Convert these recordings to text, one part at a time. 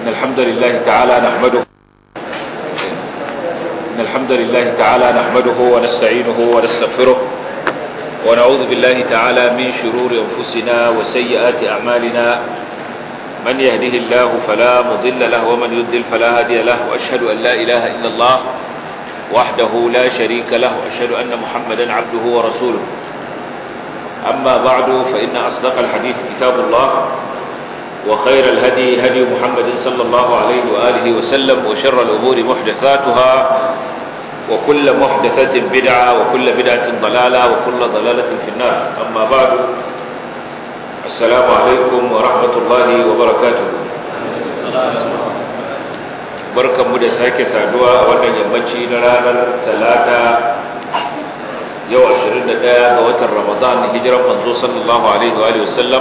إن الحمد لله تعالى نحمده ونستعينه ونستغفره ونعوذ بالله تعالى من شرور أنفسنا وسيئات أعمالنا من يهده الله فلا مضل له ومن يضلل فلا هادي له وأشهد أن لا إله إلا الله وحده لا شريك له وأشهد أن محمدا عبده ورسوله. أما بعد فإن أصدق الحديث كتاب الله وخير الهدي هدي محمد صلى الله عليه وآله وسلم وشر الأمور محدثاتها وكل محدثة بدعة وكل بدعة ضلالة وكل ضلالة في النار. أما بعد السلام عليكم ورحمة الله وبركاته. بركة مدساك سعدوا وانا يمشي نرانا ثلاثة يوم 21 وتر رمضان هجرة منذ صلى الله عليه وآله وسلم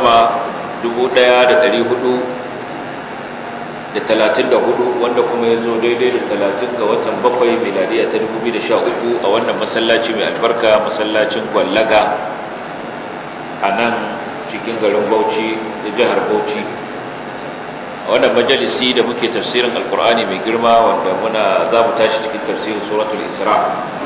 1434 wanda kuma ya zo daidai da 30 ga watan 7 miladiya ta 2013 a wannan masallaci mai albarka, masallacin Gwallaga a nan cikin garin Bauchi da jihar Bauchi. A wannan majalisi da muke tafsirin Alkur'ani mai girma wanda za mu tashi cikin tafsirin suratul Isra.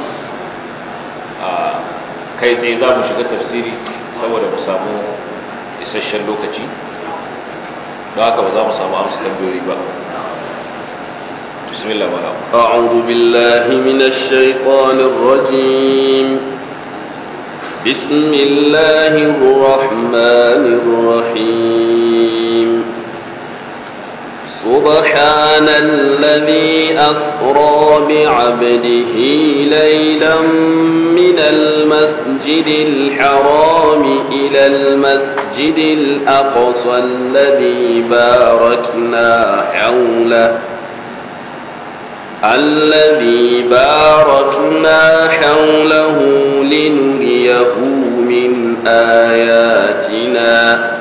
Kai tsaye za mu shiga tafsiri saboda mu samu isasshen lokaci, don haka ba za mu samu amsa tambayoyi ba. bismillah wala a'udhu billahi minash shaitanir rajim. bismillahir rahmanir rahim. subhanalladhi asra bi'abdihi laylan minal masjidil haram ila al-masjidil aqsa alladhi barakna hawlahu linuriyahu min ayatina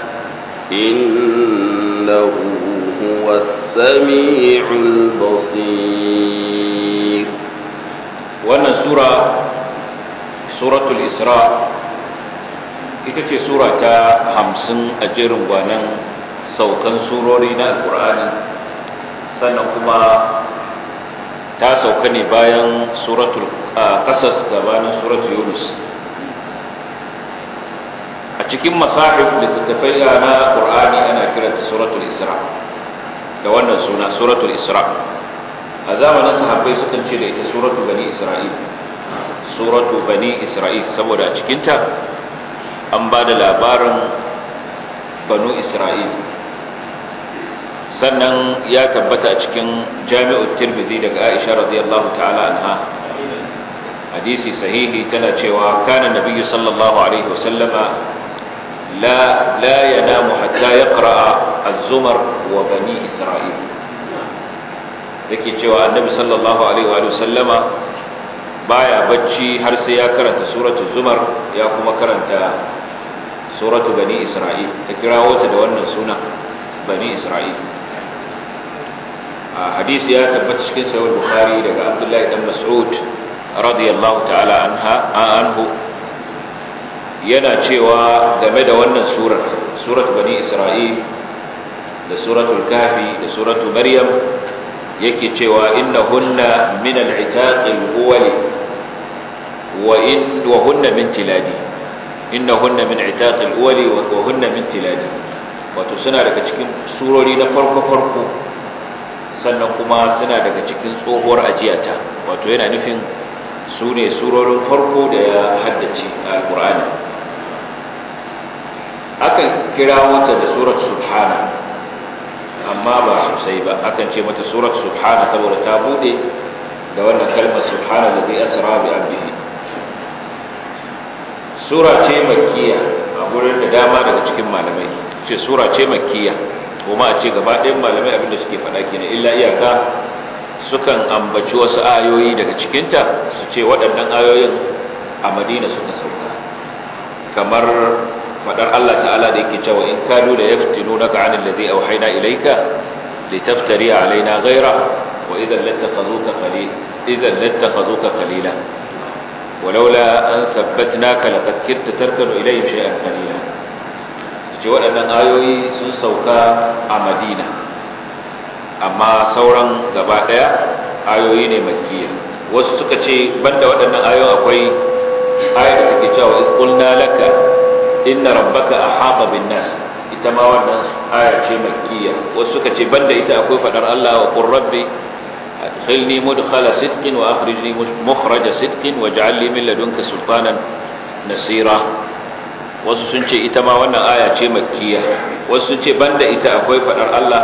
innahu huwas sami'ul basir. Wannan suratul Isra ita ce sura ta 50 a jerin gwanan saukan surori na Alkur'ani, sannan kuma ta sauka ne bayan suratul Qasas gabanin suratul Yunus. A cikin masahif littattafai na Qur'ani ana kiranta suratul Isra da wannan suna suratul Isra. A zamanin sahabbai sukan ce da ita suratul Bani Isra'il, suratu Bani Isra'il, saboda a cikinta an ba da labarin Banu Isra'il. Sannan ya tabbata a cikin Jami'ut Tirmidhi daga Aisha radiyallahu ta'ala anha, hadisi sahihi, tana cewa kana nabiyyu sallallahu alaihi wasallama la yanamu hatta yaqra'a az-zumar wa bani Isra'il. Yake cewa annabi sallallahu alaihi wa sallama baya bacci har sai ya karanta suratul zumar ya kuma karanta suratul bani Isra'il. Ta kirawo ta da wannan suna bani Isra'il. Hadisi ya tabbata cikin sahih Bukhari daga Abdullah ibn Mas'ud radiyallahu ta'ala anhu, yana cewa game da wannan suratul bani Isra'il da suratul Kahfi da suratul Maryam, yake cewa innahunna min al-'itaq al-awwal wa hunna min tiladi. Innahunna min 'itaq al-awwal wa hunna min tiladi. Wato suna daga cikin surori na farko sannan kuma suna daga cikin tsohuwar ajiyata. Wato yana nufin su ne surorin farko da ya haddace al-Qur'ani. Akan kira wata da surat subhana, amma ba sosai ba. Akan ce mata surat subhana saboda ta bude da wannan kalmar subhana allazi asra bi abdihi. Sura ce makkiya a gurin da dama daga cikin malamai ce sura ce makkiya, kuma a ce gaba ɗayan malamai abinda suke faɗa kenan, illa iyaka sukan ambaci wasu ayoyi daga cikinta su ce waɗannan ayoyin a Madina suka sauka, kamar fadar Allah ta'ala da yake cewa in kanu da yaftinunaka 'anil ladhi awhayna ilayka litaftari 'alaina ghayra wa idhan lattakhazuka qalila walaula an thabbatnaka laqad kitta tarkanu ilayhim shay'an qalila. Ce waɗannan ayoyi sun sauka a Madina, amma sauran gaba daya ayoyi ne makkiya. Wasu suka ce banda waɗannan ayoyi akwai ayar da take cewa iz qulna laka inna rabbaka ahata bin nas, ita ma wannan aya ce makkiya. Wasu suka ce banda ita akwai fadar Allah wa qur rabbi adkhilni mudkhala sidqin wa akhrijni mukhraja sidqin waj'al li min ladunka sultanan nasira. Wasu sun ce ita ma wannan aya ce makkiya. Wasu sun ce banda ita akwai fadar Allah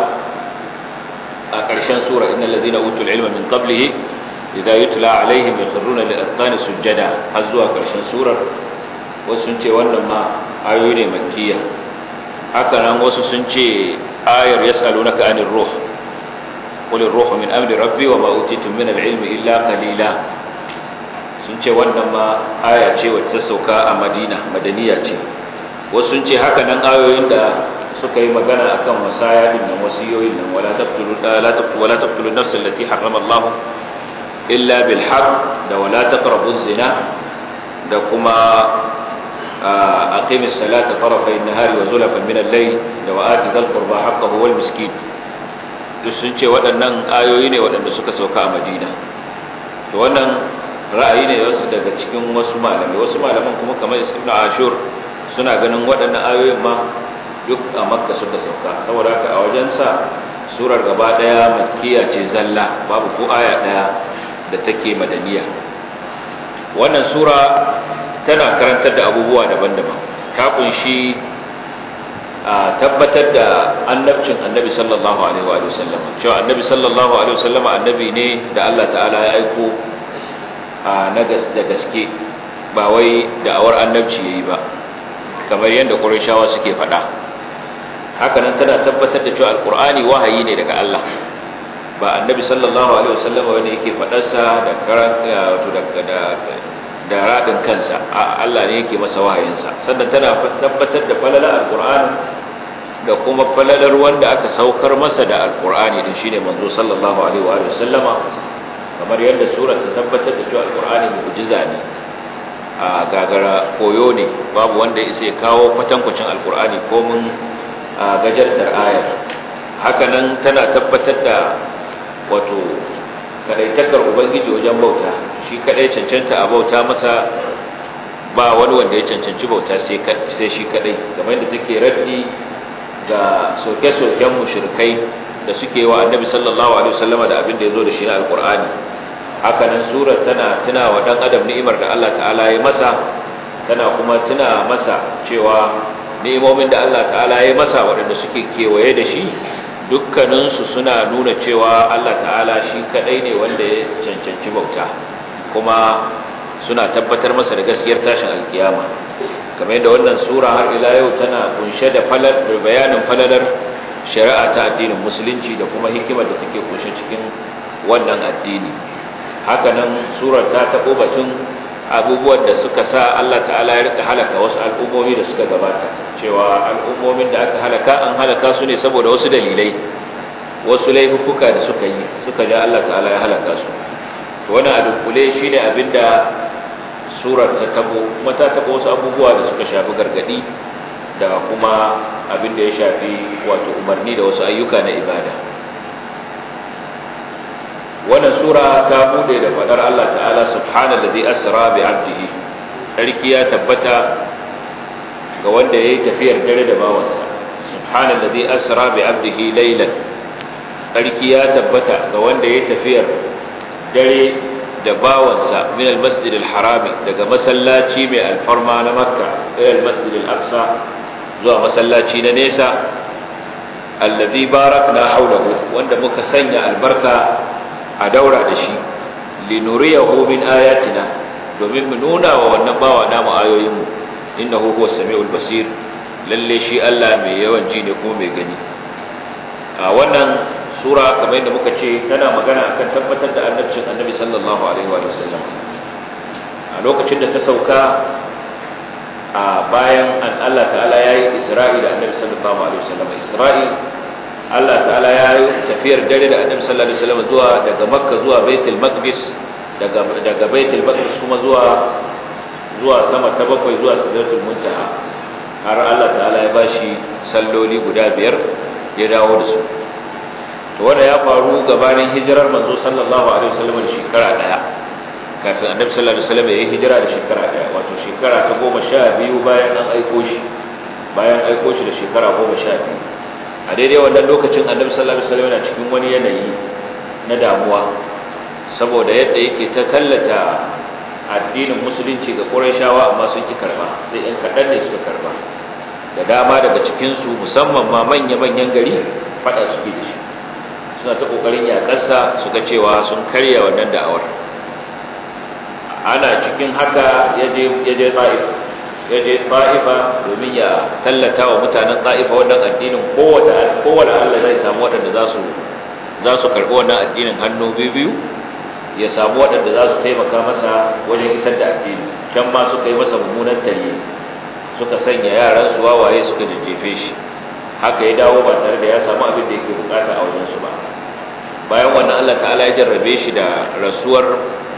a ƙarshen sura innal ladina utul ilma min qablihi idza yutla alaihim yakhruna lil azqani sujada, har zuwa ƙarshen surar. Wasu sun ce wannan ma ayoyi ne makkiya. Haka nan wasu sun ce ayar yasalunaka anir ruh qul ar-ruhu min amri rabbi wa ma utitum min al-ilmi illa qalila. Sun ce wannan ma aya ce wacce ta sauka a madaniya ce. Wasu sun ce haka nan ayoyin da suka yi magana akan wasaya din nan, wasiyoyin nan, wala taqtulu an-nafs allati harrama Allah illa bil haqq, da wala taqrabu az-zina, da kuma aqimis salata tarafay an-nahari wa zulfan min al-layl, da wa ati dhal qurba haqqahu wal miskin. Duk sun ce waɗannan ayoyi ne waɗanda suka sauka a Madina. To wannan ra'ayi ne wasu daga cikin wasu malamai. Wasu malaman kuma kamar Ibn Ashur suna ganin waɗannan ayoyin ma duk a Makka suka sauka, saboda haka a wajensa surar gaba ɗaya makkiya ce zalla, babu ko aya ɗaya da take madaniya. Wannan sura tana karantar da abubuwa daban-daban. Ta kunshi tabbatar da annabcin annabi sallallahu alaihi wa sallam, cewa annabi sallallahu alaihi wa sallam annabi ne da Allah ta'ala ya aiko na gaske, ba wai da'awar annabci yayi ba kamar yadda Qurayshawa suke faɗa. Haka nan tana tabbatar da cewa alqur'ani wahayi ne daga Allah, ba annabi sallallahu alaihi wa sallam wanda yake faɗarsa da radin kansa, Allah ne yake masa wahayinsa. Sannan tana tabbatar da falalar alqur'ani da kuma falalar wanda aka saukar masa da alqur'ani din, shine manzo sallallahu alaihi wa sallama, kamar yadda surar ta tabbatar da cewa alqur'ani mu'jiza ne, a gagara koyo ne, babu wanda ya kawo kwatankwacin alqur'ani ko mun gajartar ayar. Haka nan tana tabbatar da wato kadaitakar ubangiji wajen bauta, shi kadai cancanta a bauta masa, ba wani wanda ya cancanci bauta sai shi kadai, kamar yadda take raddi ga soke-soken mushrikai da suke wa annabi sallallahu alaihi wasallama da abin da yazo da shi na alqur'ani. Haka nan surar tana tuna wa dan adam ni'imar da Allah ta'ala ya masa, tana kuma tuna masa cewa ni'imomin da Allah ta'ala ya masa waɗanda suke kewaye da shi dukkaninsu suna nuna cewa Allah ta'ala shi kadai ne wanda ya cancanci bauta, kuma suna tabbatar masa da gaskiyar tashin alkiyama. Kamar yadda wannan sura har ila yau tana kunshe da bayanin falalar shari'a ta addinin musulunci da kuma hikimar da take kunshe cikin wannan addini. Haka nan surar ta taɓo batun abubuwan da suka sa Allah ta'ala ya rika halaka wasu al'ummomi da suka gabata, cewa al'ummomin da aka halaka an halaka su ne saboda wasu dalilai, wasu laifuka da suka yi suka ja Allah ta'ala ya halaka su. Wannan a dunkule shine abinda surar ta tabo, kuma ta tabo wasu abubuwa da suka shafi gargadi da kuma abinda ya shafi wato umarni da wasu ayyuka na ibada. Wannan sura ta bude da fadar Allah ta'ala subhanallazi asra bi 'abdihi, sarki ya tabbata ga wanda yayi tafiyar dare da bawansa. Subhanallazi asra bi 'abdihi laylan, sarki ya tabbata ga wanda yayi tafiyar dare da bawansa min al-masjid al-harami, daga masallaci mai alfarma na Makka ila al-masjid al-aqsa, zuwa masallaci na nesa, alladhi barakna hawlahu, wanda muka sanya albarka a daura da shi, linuriyahu min ayatina, domin mu nuna wa wannan bawa namu ayoyinmu, innahu huwas samiul basir, lalle shi Allah mai yawan ji ne kuma mai gani. A wannan sura kamar yadda muka ce tana magana akan tabbatar da annabcin annabi sallallahu alaihi wa sallam. A lokacin da ta sauka a bayan an Allah ta'ala yayi Isra'i da annabi sallallahu alaihi wa sallam, Isra'i Allah ta'ala ya yi tafiyar dare da annabi sallallahu alaihi wasallam zuwa daga Makka zuwa Baitul Maqdis, daga Baitul Maqdis kuma zuwa sama ta bakwai, zuwa Sidratul Muntaha, har Allah ta'ala ya bashi salloli guda 5 ya dawo da su. to wanda ya faru gabanin hijirar manzo sallallahu alaihi wasallam da shekara daya, kafin annabi sallallahu alaihi wasallam ya yi hijira da shekara daya, wato shekara ta 12 bayan an aiko shi, da shekara 12. A daidai wannan lokacin annabi sallallahu alaihi wasallam yana cikin wani yanayi na damuwa saboda yadda yake ta tallata addinin musulunci ga Qurayshawa, amma sun ki karba, sai ɗan kaɗan ne suka karba. Da dama daga cikinsu, musamman ma manya-manyan gari, faɗa suke da shi, suna ta ƙoƙarin yaƙarsa su ga cewa sun karya wannan da'awar. Ana cikin haka ya je Ta'ifa domin ya tallata wa mutanen Ta'ifa wannan addinin, kowane Allah zai samu waɗanda za su karɓi wannan addinin hannu biyu, ya samu waɗanda za su taimaka masa wajen isar da addini. Can ma suka yi masa mummunan talye, suka sanya yaran su wawaye suka jajjefe shi, haka ya dawo ba tare da ya samu abin da yake bukata a wajen su ba. Bayan wannan Allah ta'ala ya jarrabe shi da rasuwar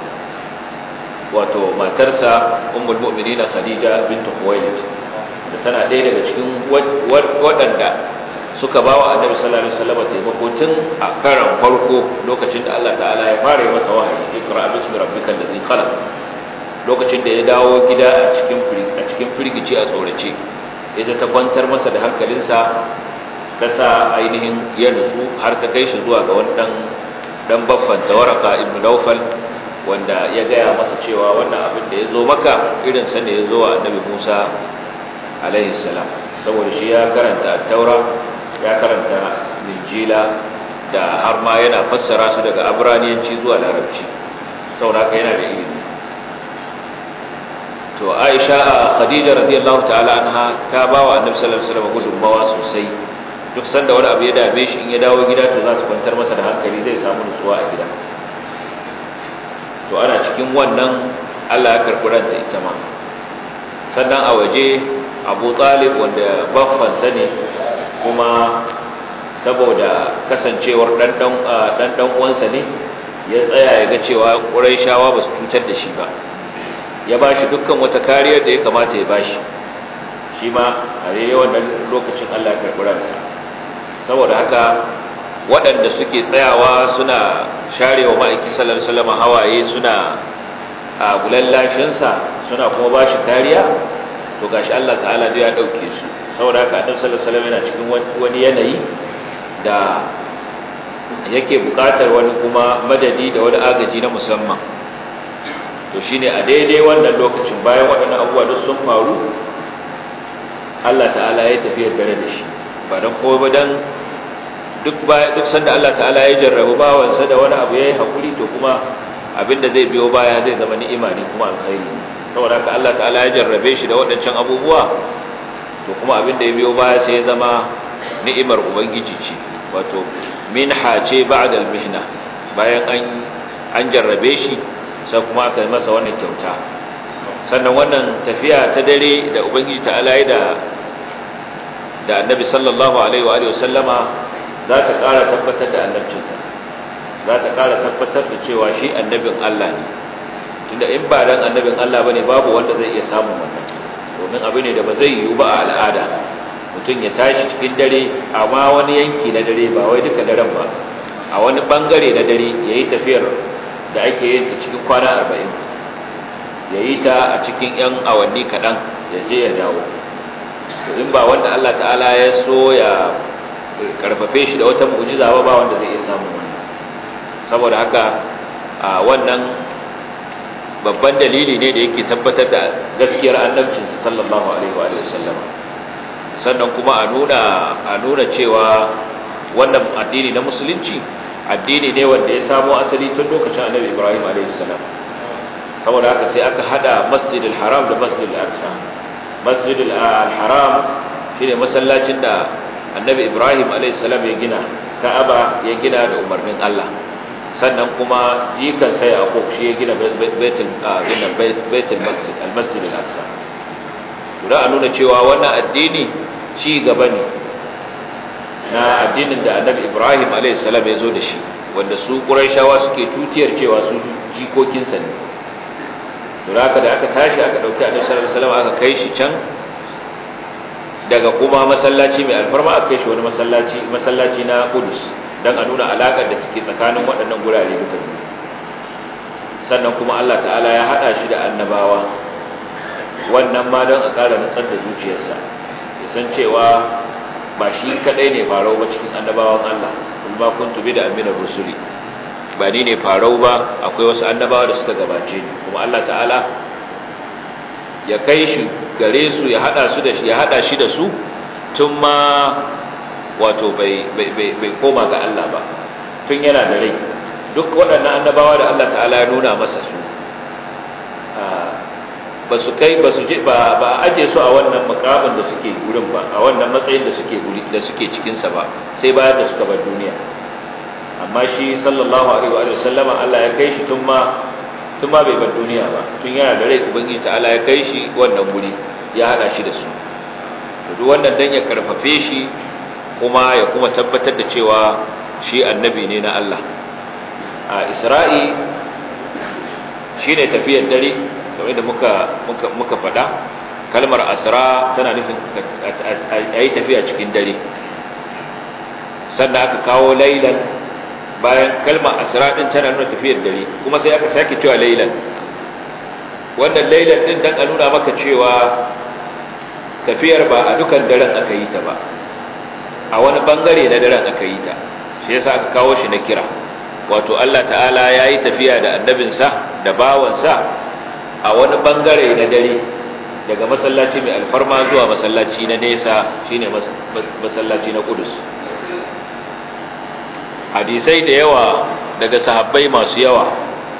wato matarsa ummul mu'minin Khadija bint Khuwailid, da tana ɗaya daga cikin waɗanda suka bawa Annabi sallallahu alaihi wasallam taimako tun a karan farko, lokacin da Allah ta'ala ya fara yi masa wahayi, iqra bismi rabbikal ladzi khalaq. Lokacin da ya dawo gida a cikin firgici, a tsorace, ita ta kwantar masa da hankalinsa, ta sa ainihin ya nutsu har ta kai shi zuwa ga wani dan baffan Waraka ibn Nawfal, wanda ya gaya masa cewa wannan abin da ya zo maka irin sa ne ya zo wa Annabi Musa alaihi salam, saboda shi ya karanta Taura, ya karanta Injila, da har ma yana fassara su daga Abraniyanci zuwa Larabci, saboda haka yana da ilimi. To Aisha Khadija radiyallahu ta'ala anha ta bawa Annabi sallallahu alaihi wasallam gudunmawa sosai. Duk sanda wani abu ya dame shi, in ya dawo gida to za su kwantar masa da hankali, zai samu nutsuwa a gida. To ana cikin wannan Allah ya karɓi ranta ita ma. Sannan a waje Abu Talib, wanda baffansa ne, kuma saboda kasancewar dan uwansa ne, ya tsaya ya ga cewa Qurayshawa ba su cutar da shi ba, ya ba shi dukkan wata kariyar da ya kamata ya ba shi. Shi ma a wannan lokacin Allah ya karɓi ransa. Saboda haka waɗanda suke tsayawa suna sharewa ma'aiki sallallahu alaihi wasallam hawaye, suna gulallashinsa, suna kuma ba shi kariya, to gashi Allah ta'ala zai ya ɗauke su. Saboda haka Annabi sallallahu alaihi wasallam yana cikin wani yanayi da yake buƙatar wani kuma madadi da wani agaji na musamman. To shine a daidai wannan lokacin, bayan waɗannan abubuwa duk sun faru, Allah ta'ala ya tafi dare da shi, ba dan kowa ba, dan duk sanda Allah ta'ala ya jarrabu bawansa da wani abu, yayi hakuri, to kuma abinda zai biyo baya zai zama ni'ima ne kuma alkhairi. Saboda haka Allah ta'ala ya jarrabe shi da waɗancan abubuwa, to kuma abinda ya biyo baya sai ya zama ni'imar ubangiji ce, wato minha ce ba'da al-mihna. Bayan an jarrabe shi, sai kuma aka yi masa wannan kyauta. Sannan wannan tafiya ta dare da ubangiji ta'ala ya da annabi sallallahu alaihi wa alihi wasallama, za ta ƙara tabbatar da annabcinsa, za ta ƙara tabbatar da cewa shi annabin Allah ne. Tunda in ba dan annabin Allah bane, babu wanda zai iya samun wannan, domin abu ne da ba zai yiwu ba a al'ada. Mutum ya tashi cikin dare, amma wani yanki na dare, ba wai duka daren ba, a wani bangare na dare ya yi tafiyar da ake yin ta cikin kwana 40, ya yi ta a cikin 'yan awanni kaɗan, ya je ya dawo. To in ba wanda Allah ta'ala ya so ya karfafe shi da wata mu'jiza ba wanda zai iya samun wannan. Saboda haka wannan babban dalili ne da yake tabbatar da gaskiyar annabcinsa sallallahu alaihi wa sallam. Sannan kuma a nuna cewa wannan addini na musulunci addini ne wanda ya samo asali tun lokacin annabi Ibrahim alaihi salam. Saboda haka sai aka hada Masjidil Haram da Masjidil Aqsa. Masjidil Haram shine masallacin da annabi Ibrahim alaihi salam ya gina, Ka'aba ya gina da umarnin Allah. Sannan kuma jikan sai Yaqub shi ya gina Baitul Maqdis, al-Masjid al-Aqsa. Da a nuna cewa wannan addini ci gaba ne na addinin da annabi Ibrahim a.s. ya zo da shi, wanda su Qurayshawa suke tutiyar cewa su jikokinsa ne. To haka da aka tashi aka dauki annabi sallallahu alaihi wasallam aka kai shi can, daga kuma masallaci mai alfarma aka kai shi wani masallaci na Qudus, dan a nuna alaƙar da take tsakanin waɗannan gurare duka. Sannan kuma Allah ta'ala ya haɗa shi da annabawa, wannan ma don a ƙara nutsar da zuciyarsa ya san cewa ba shi kaɗai ne farau ba cikin annabawan Allah, kuma kuntu bi da aminar rusuli, ba ni ne farau ba, akwai wasu annabawa da suka gabace ni. Kuma Allah ta'ala ya kai shi gare su, ya haɗa shi da su tun ma wato bai koma ga Allah ba, tun yana da rai. Duk waɗannan annabawa da Allah ta'ala ya nuna masa su ba aje su a wannan makamin da suke gurin ba, a wannan matsayin da suke cikinsa ba, sai bayan da suka bar duniya. Amma shi sallallahu alaihi wa sallama Allah ya kai shi tun ma bai bar duniya ba, tun yana da rai ubangiji ta'ala ya kai shi wannan guri, ya hada shi da su. Duk wannan dan ya karfafe shi kuma ya kuma tabbatar da cewa shi annabi ne na Allah. A Isra'i shine tafiyar dare, kamar da muka faɗa. Kalmar asra tana nufin ayi tafiya cikin dare. Sannan aka kawo lailan bayan kalmar asra din tana nuna tafiyar dare, kuma sai aka sake cewa lailan. Wannan lailan din dan a nuna maka cewa tafiyar ba a dukan daren aka yi ta ba, a wani bangare na daren aka yi ta. Shi yasa aka kawo shi na kira, wato Allah ta'ala ya yi tafiya da annabinsa da bawansa a wani bangare na dare, daga masallaci mai alfarma zuwa masallaci na nesa, shine masallaci na Qudus. Hadisai da yawa daga sahabbai masu yawa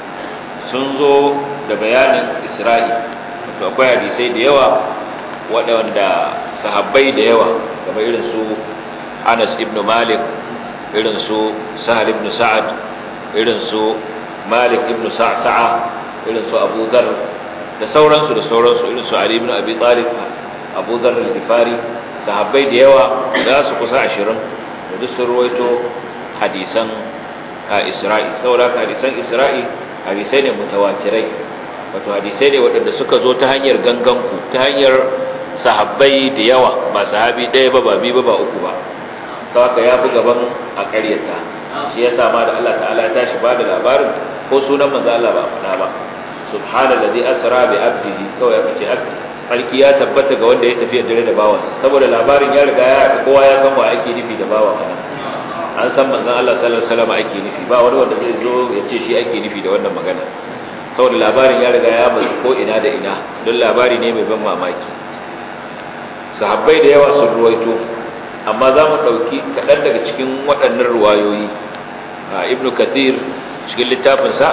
sun zo da bayanin Isra'i. Wato akwai hadisai da yawa waɗanda sahabbai da yawa, kamar irin su Anas ibn Malik, irin su Sahal ibn Sa'ad, irin su Malik ibn Sa'sa'a, irin su Abu Dharr da sauransu irin su Ali ibn Abi Talib, Abu Dharr al-Ghifari. Sahabbai da yawa za su kusa 20 da duk sun ruwaito hadisan Isra'i. Saboda hadisan Isra'i hadisai ne mutawatirai, wato hadisai ne waɗanda suka zo ta hanyar ganganku, ta hanyar sahabbai da yawa, ba sahabi ɗaya ba, ba biyu ba, ba uku ba. Haka ya fi gaban a ƙaryata. Shi ya sama da Allah ta'ala ya tashi ba da labarin, ko sunan manzo Allah ba faɗa ba. Subhanallazi asra bi abdihi, kawai ya fice abdi. Sarki ya tabbata ga wanda ya tafi dare da bawan, saboda labarin ya riga ya kowa ya san wa ake nufi da bawan kana. An san manzon Allah sallallahu alaihi wasallam ake nufi, ba wani wanda zai zo ya ce shi ake nufi da wannan magana, saboda labarin ya riga ya bai ko ina da ina, don labari ne mai ban mamaki. Sahabbai da yawa sun ruwaito, amma za mu ɗauki kaɗan daga cikin waɗannan ruwayoyi. Ibn Kathir cikin littafinsa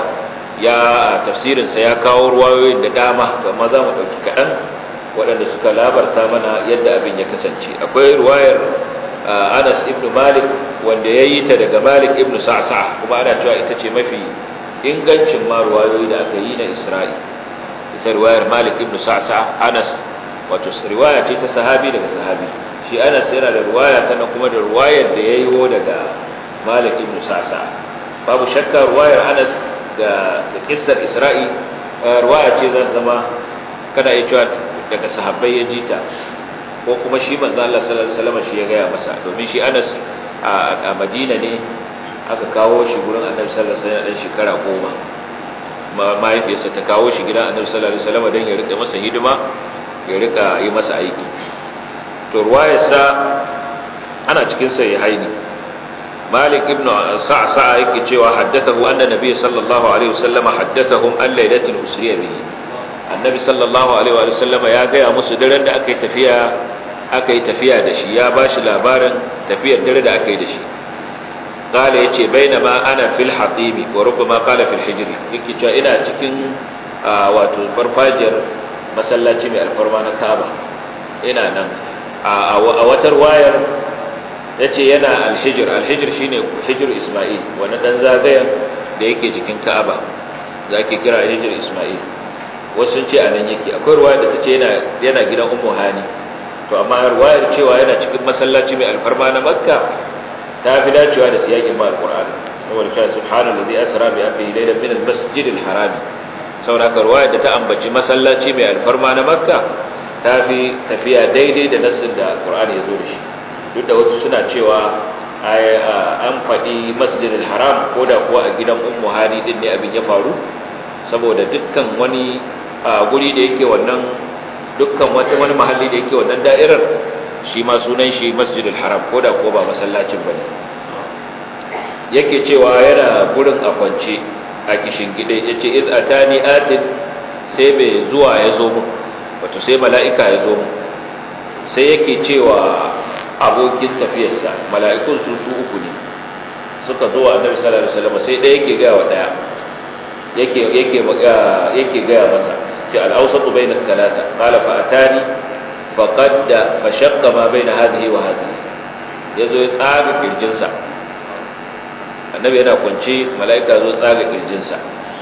tafsirinsa ya kawo ruwayoyin da dama, amma za mu ɗauki kaɗan waɗanda suka labarta mana yadda abin ya kasance. Akwai ruwayar Anas ibn Malik wanda ya yi ta daga Malik ibn Sa'sa'a, kuma ana cewa ita ce mafi ingancin ma ruwayoyi da aka yi na Isra'i. Ita ruwayar Malik ibn Sa'sa'a, Anas wato riwaya ce ta sahabi daga sahabi. Shi Anas yana da ruwaya tana kuma da ruwayar da yayi daga Malik ibn Sa'sa'a. Babu shakka ruwayar Anas da kissar Isra'i ruwaya ce zan zama kada ya cewa daga sahabbai ya jita, ko kuma shi manzo Allah sallallahu alaihi wasallam shi ya gaya masa, domin shi Anas a Madina ne aka kawo shi gurin Annabi sallallahu alaihi wasallam dan shekara 10. Mahaifiyarsa ta kawo shi gidan Annabi sallallahu alaihi wasallam dan ya rika masa hidima, ya rika yi masa aiki. To ruwayarsa ana cikin sahihaini. Malik ibn Sa'sa'a yake cewa haddathahu anna nabiy sallallahu alaihi wasallam haddathahum an laylatul usriya bihi. Annabi sallallahu alaihi wasallam ya gaya musu daren da aka yi tafiya da shi, ya bashi labarin tafiyar dare da aka yi da shi. Qala yace bainama ana fil hatimi wa rubbama qala fil hijri, yake cewa ina cikin wato farfajiyar masallaci mai alfarma na Kaaba, ina nan a watar wayar yace yana al-hijr shine hijr Isma'il, wani dan zagayen da yake jikin Ka'aba zaki kira hijr Isma'il. Wasu ce anan yake. Akwai ruwaya da tace yana gidan Ummu Hani, to amma ruwayar cewa yana cikin masallaci mai alfarma na Makka ta fi dacewa da siyakin al-Qur'ani, saboda cewa subhanallazi asra bi abdihi laylan min al-masjid al-haram. Saboda ruwayar da ta ambaci masallaci mai alfarma na Makka ta fi tafiya daidai da nassin da Qur'ani ya zo da shi. Duk da wasu suna cewa an faɗi masjidil haram ko da kuwa a gidan ummu hani din ne abin ya faru, saboda dukkan wani guri da yake wannan, dukkan wani mahalli da yake wannan da'irar shi ma sunan shi masjidil haram ko da kuwa ba masallacin bane. Yake cewa yana gurin a kwance a kishin gide, yace iz atani atin, sai mai zuwa ya zo mu, wato sai mala'ika ya zo mu, sai yake cewa abokin tafiyarsa, mala'ikun su uku ne suka zo wa annabi sallallahu alaihi wasallam, sai ɗaya yake ga wa ɗaya yake ga masa ce al-awsatu bayna as-salata, qala fa atani fa qadda fa shaqqa ma bayna hadhihi wa hadhihi, yazo ya tsaga kirjinsa. Annabi yana kwance, mala'ika zo tsaga kirjinsa,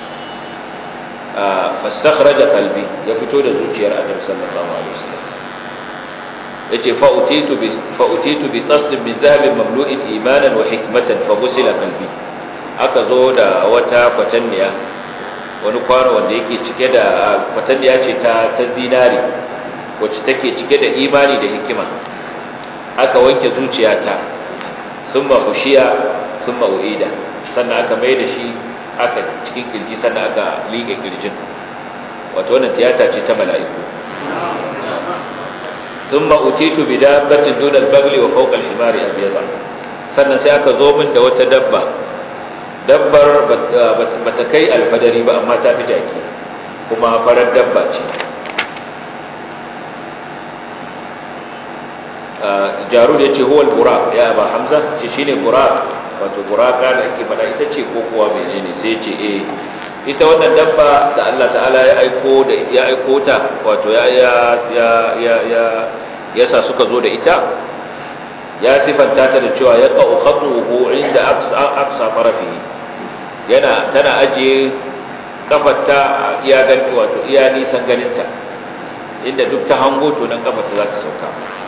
fastakhraja qalbi, ya fito da zuciyar annabi sallallahu alaihi wasallam. yace fa utitu bi tasdin min zahabin mamlu'in imanan wa hikmatan fa ghusila qalbi, aka zo da wata kwatanniya, wani kwano wanda yake cike da kwatanniya ce ta zinari wacce take cike da imani da hikima, aka wanke zuciyata, thumma khushiya thumma uida, sannan aka mai da shi aka cikin kirji, sannan aka liƙe kirjin. Wato wannan tiyata ce ta mala'iku. Thumma utitu bi dabbatin duna al-bagli wa fawqa al-himari abyada, sannan sai aka zo min da wata dabbar bata kai alfadari ba, amma ta fi jaki, kuma farar dabba ce. Jarud yace huwa al-buraq, ya Aba Hamza, ce shine buraq, wato buraka da ake fada ita ce ko kuwa menene? Sai yace ita wannan dabba da Allah ta'ala ya aiko ta, wato ya sa suka zo da ita, ya sifanta ta da cewa ya qa'u khatuhu inda aqsa farafihi, tana ajiye kafarta iya gani, wato iya nisan ganinta, inda duk ta hango to nan kafarta za ta sauka.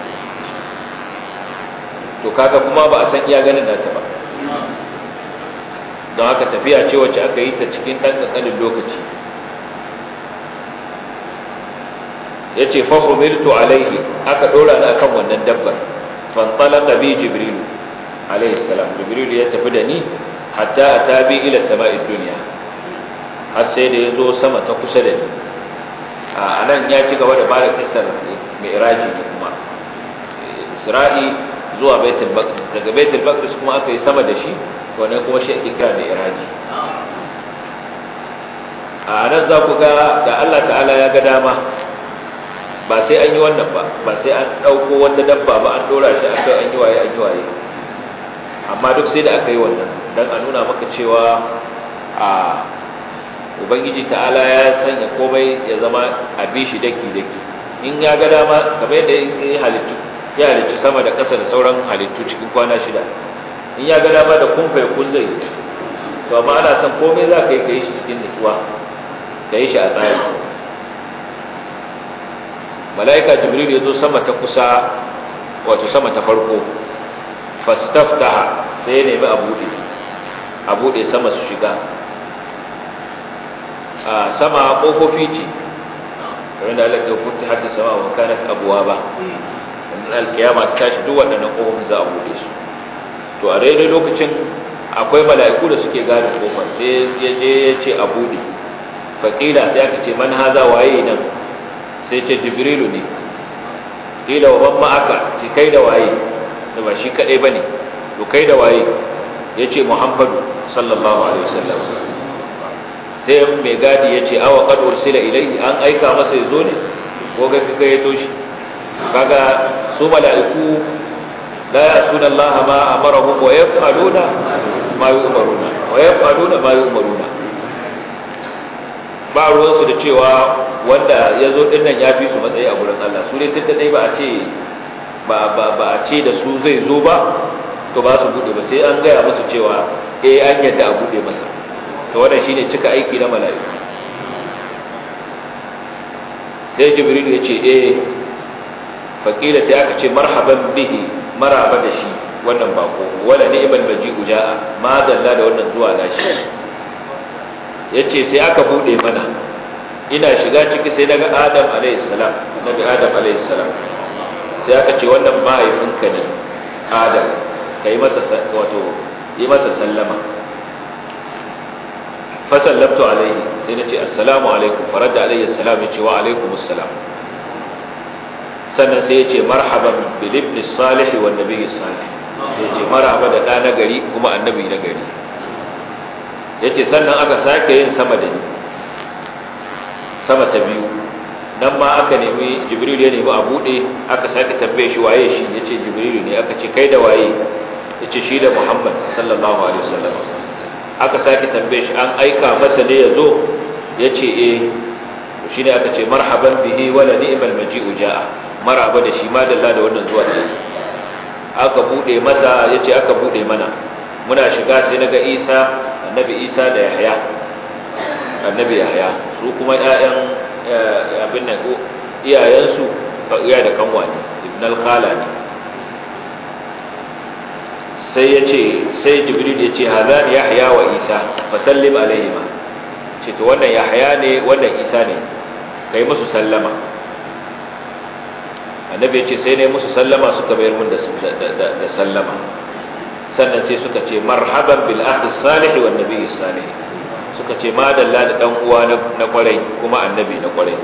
To kaga kuma ba a san iya ganin nata ba, don haka tafiya ce wacce aka yi ta cikin ɗan ƙanƙanin lokaci. Ya ce fa umirtu alaihi, aka ɗora ni akan wannan dabbar, fantalaka bi jibrilu alaihi salam, jibrilu ya tafi da ni hatta atabi ila sama'id dunya, har sai da ya zo sama ta kusa da ni. A nan ya ci gaba da bada kissar mi'raji ne, kuma Isra'i zuwa Baitul Maqdis, daga Baitul Maqdis kuma aka yi sama da shi, wannan kuma shi ake kira mi'raji. A nan za ku ga da Allah ta'ala ya ga dama, ba sai an yi wannan ba sai an ɗauko wata dabba ba an ɗora shi a kai an yi waye, amma duk sai da aka yi wannan don a nuna maka cewa a Ubangiji ta'ala ya sanya komai ya zama a bi shi daki in ya ga dama, kamar yadda ya halittu sama da ƙasa da sauran halittu cikin kwana 6, in ya ga dama da kun kun zai, to amma ana son komai za ka yi shi cikin nutsuwa, ka yi shi a tsari. Mala'ika Jibril ya zo sama ta kusa, wato sama ta farko, fastaftaha, sai ya nemi a buɗe sama su shiga. Sama ƙofofi ce, kamar da Allah ya kunta hadda sama wa kanat abwaba, wannan alkiyama ta tashi duk waɗannan ƙofofin za a buɗe su. To a daidai lokacin akwai mala'iku da suke gane kofar, sai ya je ya ce a buɗe. Faƙila sai aka ce man haza waye nan, sai ce Jibrilu ne. Ƙila wa man ma'aka, ce kai da waye, da ba shi kaɗai ba ne, to kai da waye, ya ce Muhammadu sallallahu alaihi wasallam. Sai mai gadi ya ce awa qad ursila ilayhi, an aika masa ya zo ne ko ga kaga ya toshi. Kaga su mala'iku la ya'tuna Allah ma amarahum wa yaf'aluna ma yu'maruna. Ba ruwansu da cewa wanda ya zo ɗin nan ya fi su matsayi a gurin Allah, su ne tun da dai ba a ce da su zai zo ba, to ba su buɗe ba, sai an gaya musu cewa an yadda a buɗe masa. To wannan shine cika aiki na mala'iku. Sai Jibril ya ce fakila sai aka ce marhaban bihi, maraba da shi wannan bako, wala ni'mal maji'u ja'a, ma dalla da wannan zuwa nashi. Yace sai aka bude mana, ina shiga ciki sai daga Adam alayhi salam, Nabi Adam alayhi salam. Sai aka ce wannan mahaifinka ne Adam, kai masa wato yi masa sallama fa sallamtu alaihi sai nace assalamu alaikum faradda alayhi assalam yace wa alaikumus salam sannan sai yace marhaban bil ibn salih wan nabiy salih yace marhaba da na gari kuma annabi na gari yace sannan aka sake yin sama da ni sama ta biyu nan ma aka nemi jibril ya nemi a bude aka sake tambaye shi waye shi yace jibril ne aka ce kai da waye yace shi da muhammad sallallahu alaihi wasallam aka sake tambaye shi an aika masa ne yazo yace shine aka ce marhaban bihi wala ni'mal maji'u jaa maraba da shi madalla da wannan zuwa da aka bude masa yace aka bude mana muna shiga sai naga Isa annabi Isa da Yahya annabi Yahya su kuma ƴaƴan abin nan iyayensu iya da kanwa ne ibn al-khala ne sai Jibril yace hadan Yahya wa Isa fa sallim alaihima ce to wannan Yahya ne wannan Isa ne kai musu sallama annabi yace sai ne musu sallama suka bayar mun da sallama sannan sai suka ce marhaban bil akhi salih wan nabiy salih suka ce madalla da dan uwa na kwarai kuma annabi na kwarai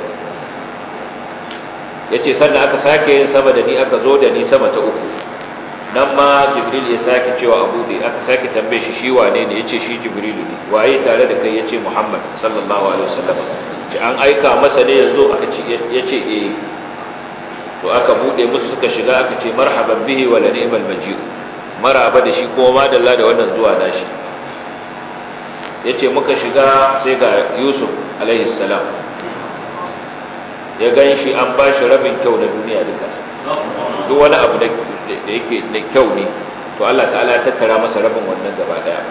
yace sannan aka sake yin sama da ni aka zo da ni sama ta uku nan ma Jibril ya sake cewa Abu Dhi aka sake tambaye shi wane ne yace shi Jibril ne waye tare da kai yace Muhammad sallallahu alaihi wasallam ce an aika masa ne yanzu aka ce yace to aka bude musu suka shiga aka ce marhaban bihi wa la ni'mal maji'u maraba da shi kuma madalla da wannan zuwa nashi yace muka shiga sai ga Yusuf alaihi salam ya ganshi an bashi rabin kyau na duniya duka duk wani abu da yake da kyau ne to Allah ta'ala ya tattara masa rabin wannan gaba daya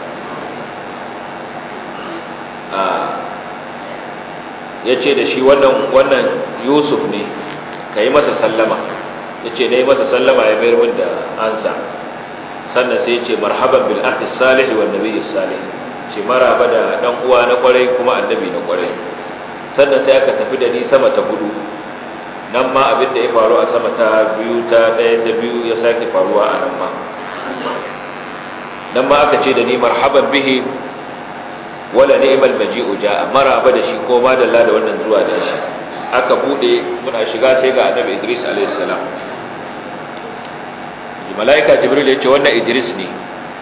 yace da shi wannan Yusuf ne kai masa sallama yace nayi masa sallama ya bayar min da ansa sannan sai yace marhaban bil akhi salih wan nabiy salih ce maraba da dan uwa na kwarai kuma annabi na kwarai sannan sai aka tafi da ni sama ta hudu nan ma abin da ya faru a sama ta biyu ta daya ta biyu ya sake faruwa a nan ma aka ce da ni marhaban bihi wala ni'mal maji'u ja'a maraba da shi ko ma dalla da wannan zuwa da shi aka bude muna shiga sai ga annabi Idris alayhi salam malaika Jibril yace wannan Idris ne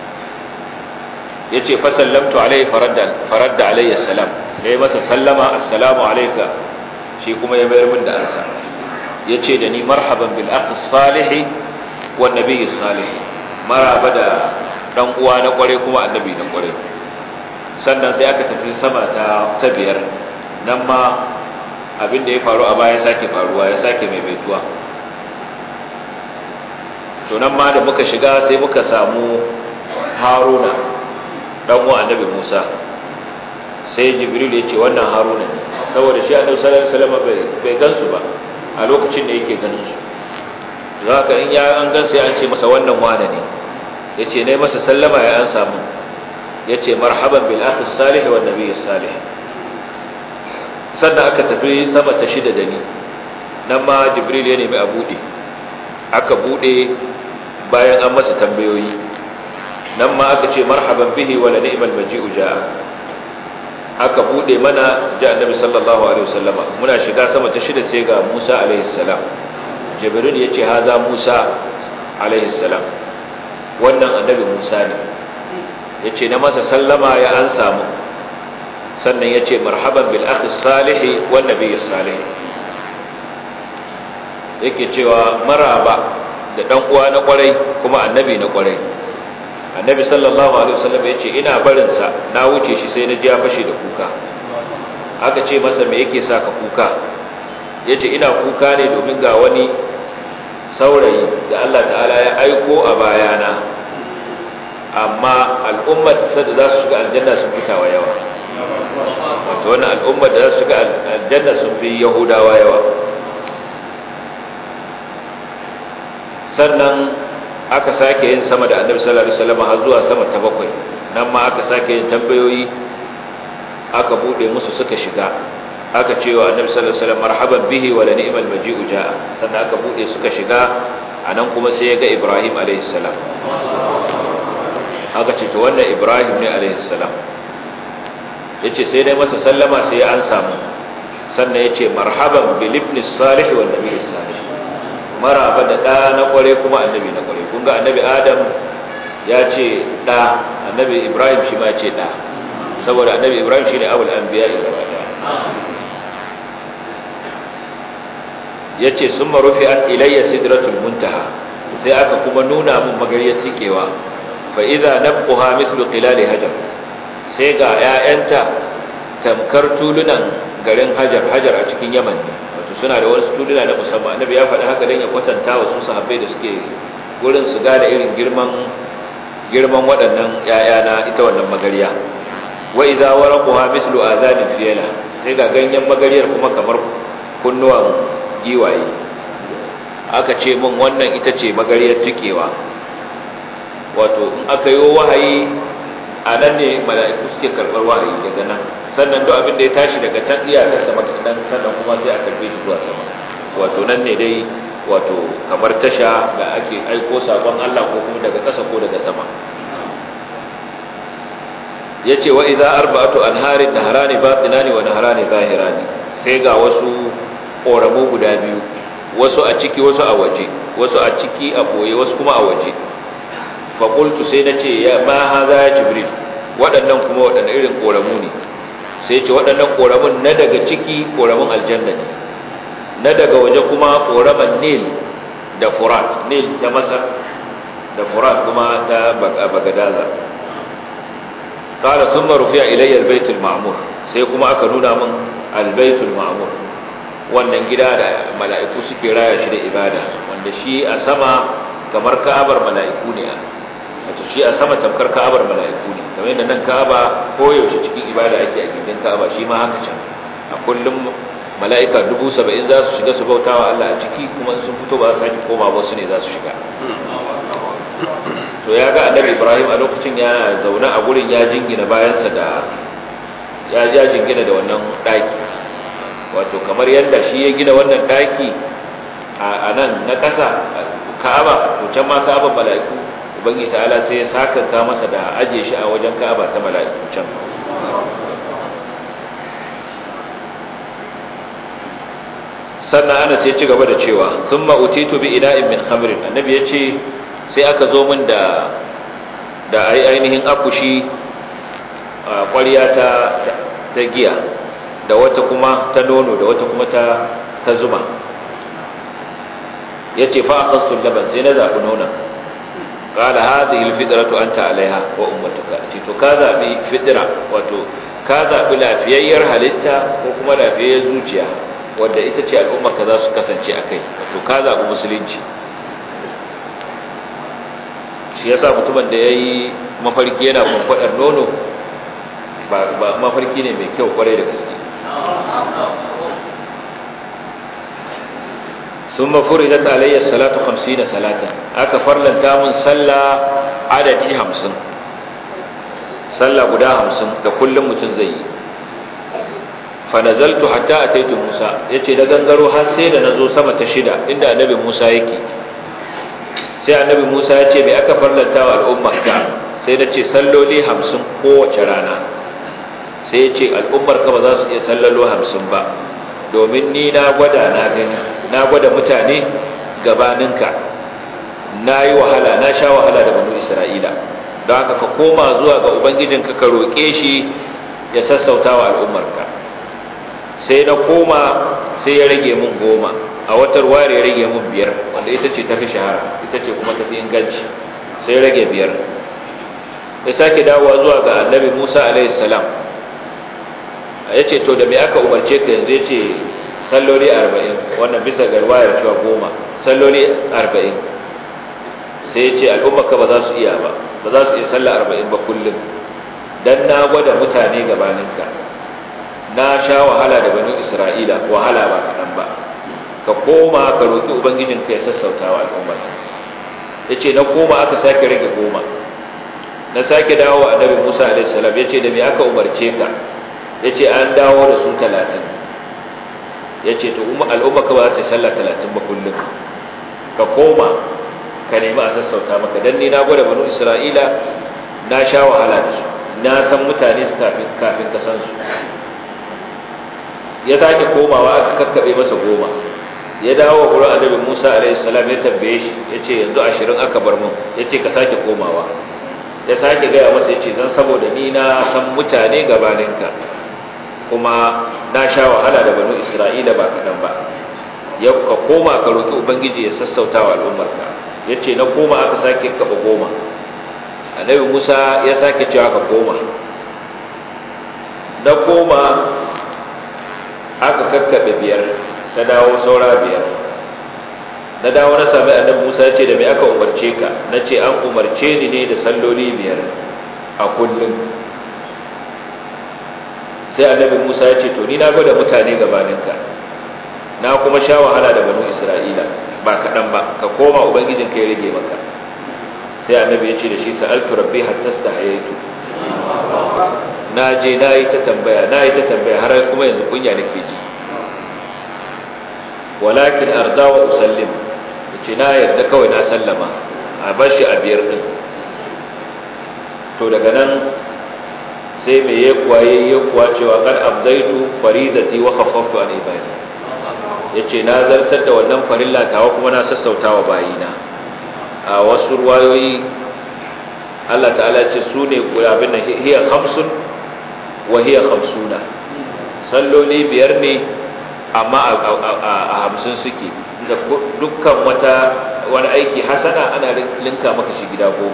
yace fa sallamtu alayhi faradda alayhi assalam yayi masa sallama assalamu alayka shi kuma ya bayar min da ansa yace da ni marhaban bil akhi salih wan nabiy salih maraba da dan uwa na kware kuma annabi na kware sannan sai aka tafi sama ta biyar nan ma abin da ya faru a baya sake faruwa ya sake maimaituwa to nan ma da muka shiga sai muka samu Haruna dan uwa annabi Musa sai Jibril ya ce wannan Haruna ne saboda shi annabi sallallahu alaihi wasallam bai gansu ba a lokacin da yake ganin su zaka in ya an gansu ya ce masa wannan wane ne yace nayi masa sallama ya an samu yace marhaban bil akhi salih wan nabiy salih sannan aka tafi sama ta shida da ni nan ma Jibril ya nemi a bude aka bude bayan an masa tambayoyi nan ma aka ce marhaban bihi wa la ni'mal maji'u ja'a aka bude mana ji annabi sallallahu alaihi wasallama muna shiga sama ta shida sai ga Musa alaihi salam Jibril ya ce haza Musa alaihi salam wannan annabi Musa ne yace na masa sallama ya an samu sannan yace marhaban bil akhi salih wan nabiy salih yake cewa maraba da dan uwa na kwarai kuma annabi na kwarai annabi sallallahu alaihi wasallam yace ina barin sa na wuce shi sai na ji ya fashe da kuka aka ce masa me yake saka kuka yace ina kuka ne domin ga wani saurayi da Allah ta'ala ya aiko a bayana amma al'ummar da za su shiga aljanna sun fitawa yawa wato wannan al'ummar da za su shiga aljanna sun fi yahudawa yawa sannan aka sake yin sama da annabi sallallahu alaihi wasallam har zuwa sama ta bakwai nan ma aka sake yin tambayoyi aka bude musu suka shiga aka ce wa annabi sallallahu alaihi wasallam marhaban bihi wa la ni'mal maji'u ja'a sannan aka bude suka shiga anan kuma sai ya ga Ibrahim alaihi salam aka ce to wannan Ibrahim ne alaihi salam. Yace sai dai masa sallama sai an samu, sannan yace marhaban bil ibn salih wal nabi salih, maraba da da na kware kuma annabi na kware. Kun ga annabi Adam ya ce da, annabi Ibrahim shi ma ce da, saboda annabi Ibrahim shine abul anbiya gaba daya. yace summa rufi'at ilayya sidratul muntaha, sai aka kuma nuna mun magariyar tikewa, fa idza nabquha mithlu qilal hajar, sai ga 'ya'yanta tamkar tulunan garin hajar a cikin Yaman ne, wato suna da wasu tuluna na musamman. Annabi ya faɗi haka dan ya kwatanta wa su sahabbai da suke gurin su ga da irin girman waɗannan 'ya'ya na ita wannan magariya. Wa idza waraquha mithlu azanin fiyala, sai ga ganyen magariyar kuma kamar kunnuwan giwaye. Aka ce mun wannan ita ce magariyar tikewa, wato in aka yi wahayi a nan ne mala'iku suke karɓar wahayi daga nan, sannan duk abin da ya tashi daga can iya ta sama dan sannan kuma sai a karbe shi zuwa sama. Wato nan ne dai wato kamar tasha da ake aiko sakon Allah ko kuma daga ƙasa ko daga sama. Yace wa idza arba'atu anharin naharani batinani wa naharani zahirani, sai ga wasu ƙoramu guda biyu, wasu a ciki wasu a waje, wasu a ciki a boye wasu kuma a waje. Fa qultu, sai nace ya ma haza ya Jibril, waɗannan kuma waɗannan irin ƙoramu ne? Sai ce waɗannan ƙoramun na daga ciki ƙoramun aljanna ne, na daga waje kuma ƙoraman Nil da Furat, Nil ta Masar da Furat kuma ta Bagadaza. Qala thumma rufi'a ilayya al-bayt al-ma'mur, sai kuma aka nuna min al-bayt al-ma'mur, wannan gida da mala'iku suke raya shi da ibada, wanda shi a sama kamar Ka'abar mala'iku ne, wato shi a sama tamkar Ka'abar mala'iku ne, kamar yadda nan Ka'aba koyaushe cikin ibada ake a gidan Ka'aba, shi ma haka can. A kullum mala'ika 70,000 za su shiga su bautawa Allah a ciki, kuma sun fito ba za su sake koma ba, su ne za su shiga. To ya ga annabi Ibrahim a lokacin yana zaune a gurin, ya jingina bayansa da jingina da wannan daki, wato kamar yadda shi ya gina wannan daki a nan na ƙasa Ka'aba, to can ma Ka'aba mala'iku ubangi ta'ala sai ya sakanta masa da aje shi a wajen Ka'aba ta mala'iku can. Sannan ana sai ci gaba da cewa thumma utitu bi ina'in min khamrin, annabi ya ce sai aka zo min da ainihin akushi ƙwarya ta giya, da wata kuma ta nono, da wata kuma ta zuma. Ya ce fa aqasul laban, sai na zaɓi nonon. Qala hadhihi alfitratu anta alaiha wa ummatuka, ce to ka zaɓi fitra, wato ka zaɓi lafiyayyar halitta ko kuma lafiyayyar zuciya wadda ita ce al'ummarka za su kasance a kai, wato ka zaɓi musulunci. Shi yasa mutumin da ya yi mafarki yana kwankwadar nono ba mafarki ne mai kyau kwarai da gaske. sun mafuri da talayyar salatu 50 salatan, aka farlanta mun sallah adadi 50, sallah guda 50 da kullum mutum zai yi. Fa nazaltu hatta ataitu Musa, yace da gangaro har sai da nazo sama ta 6 inda annabi Musa yake. Sai annabi Musa ya ce, mai aka farlanta wa al'ummarka? Sai na ce salloli 50 kowace rana. Sai ya ce al'ummarka ba za su iya sallalo 50 ba, domin ni na gwada na gani, na gwada mutane gabaninka, na yi wahala, na sha wahala da banu Isra'ila, don haka ka koma zuwa ga Ubangijinka ka roƙe shi ya sassauta wa al'ummarka. Sai na koma, sai ya rage mun 10, a watar ware ya rage mun 5, wanda ita ce tafi shahara, ita ce kuma tafi inganci, sai ya rage 5. Ya sake dawowa zuwa ga annabi Musa alaihi salam, ya ce to da me aka umarce ka yanzu? Ya ce salloli 40, wannan bisa ga wayar cewa 10, salloli 40. Sai ya ce al'ummarka ba za su iya ba, ba za su iya sallah 40 ba kullum, dan na gwada mutane gabaninka, na sha wahala da banu Isra'ila, wahala ba kaɗan ba, ka koma ka roƙi Ubangijinka ya sassauta wa al'ummarka. Ya ce na koma, aka sake rage 10, na sake dawo annabi Musa alaihi salam, ya ce da me aka umarce ka? Ya ce an dawo da su 30. Ya ce to al'ummarka ba za ta sallah 30 ba kullum, ka koma ka nemi a sassauta maka, dan ni na gwada banu Isra'ila na sha wahala da su, na san mutane su kafin ka san su. Ya sake komawa aka kakkaɓe masa 10. Ya dawo gurin annabi Musa alaihi salam ya tambaye shi, ya ce yanzu 20 aka bar mun, ya ce ka sake komawa. Ya sake gaya masa, ya ce zan saboda ni na san mutane gabaninka kuma na sha wahala da banu Isra'ila ba kaɗan ba. Ya ka koma ka roƙi Ubangiji ya sassauta wa al'ummarka. Ya ce na koma aka sake kaɓa 10. Annabi Musa ya sake cewa ka koma. Na koma aka kakkaɓe 5, ta dawo saura 5. Na dawo na sami annabi Musa ya ce da me aka umarce ka? Na ce an umarce ni ne da salloli 5 a kullum. Sai annabi Musa ya ce to ni na gwada mutane gabaninka, na kuma sha wahala da banu Isra'ila ba kaɗan ba, ka koma ubangijinka ya rage maka. Sai annabi ya ce da shi sa'altu rabbi hatta stahayaitu, na je na yi ta tambaya har kuma yanzu kunya nake ji. Walakin arda wa usallim, ce na yarda kawai na sallama a bashi a 5 din. To daga nan sai mai kuwa cewa kan abdaitu faridati wa khaffaftu an ibadi, yace na zartar da wannan farilla tawa kuma na sassautawa bayina. A wasu ruwayoyi Allah ta'ala ce su ne abin nan hiya 5 wa hiya 50, salloli 5 ne amma a 50 suke, da dukkan wani aiki hasana ana linka maka shi gida 10.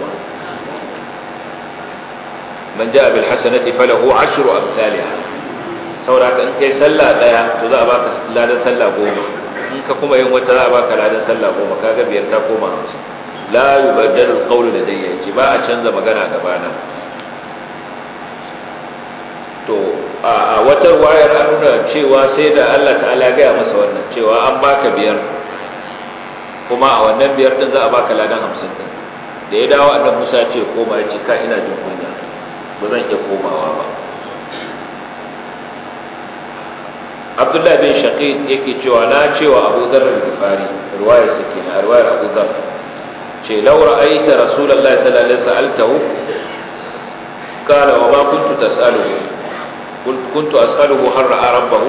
man ja'a bil hasanati falahu 10 amsalha, saboda in kai sallah daya to za a baka ladan sallah 10, in ka kuma yin wata za a baka ladan sallah 10, kaga 5 ta koma 50. la yubaddalu alqawlu ladayya, yace ba a canza magana gabana. To a wata wayar an nuna cewa sai da Allah ta'ala gaya masa wannan cewa an baka 5 kuma a wannan 5 din za a baka ladan 50 din. Da ya dawo annabi Musa ya ce koma, ya ce ka ina jin kunya ba zan iya komawa ba. Abdullah bin Shaqiq yake cewa na cewa Abu Dharr al-Ghifari, riwayar sa kenan, riwayar Abu Dharr, ce law ra'aita Rasulullahi sallallahu alaihi wasallam sa'altahu qala wa ma kuntu tas'aluhu kuntu as'aluhu har ra'a rabbahu.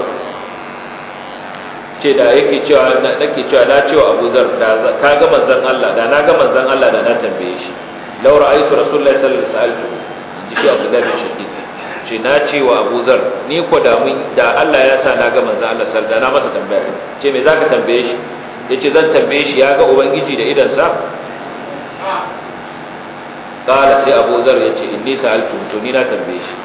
Ce da yake cewa nake cewa na cewa Abu Dharr da ka ga manzon Allah, da na ga manzon Allah da na tambaye shi. Law ra'aytu Rasulullahi sallallahu alaihi wasallam shi Abu Dharr shi ce na cewa Abu Dharr ni ko da Allah ya sa na ga manzon Allah sallallahu alaihi wasallam na masa tambaya. Ce me zaka tambaye shi? Yace zan tambaye shi ya ga ubangiji da idan sa. Kala sai Abu Dharr yace inni sa'altu, to ni na tambaye shi.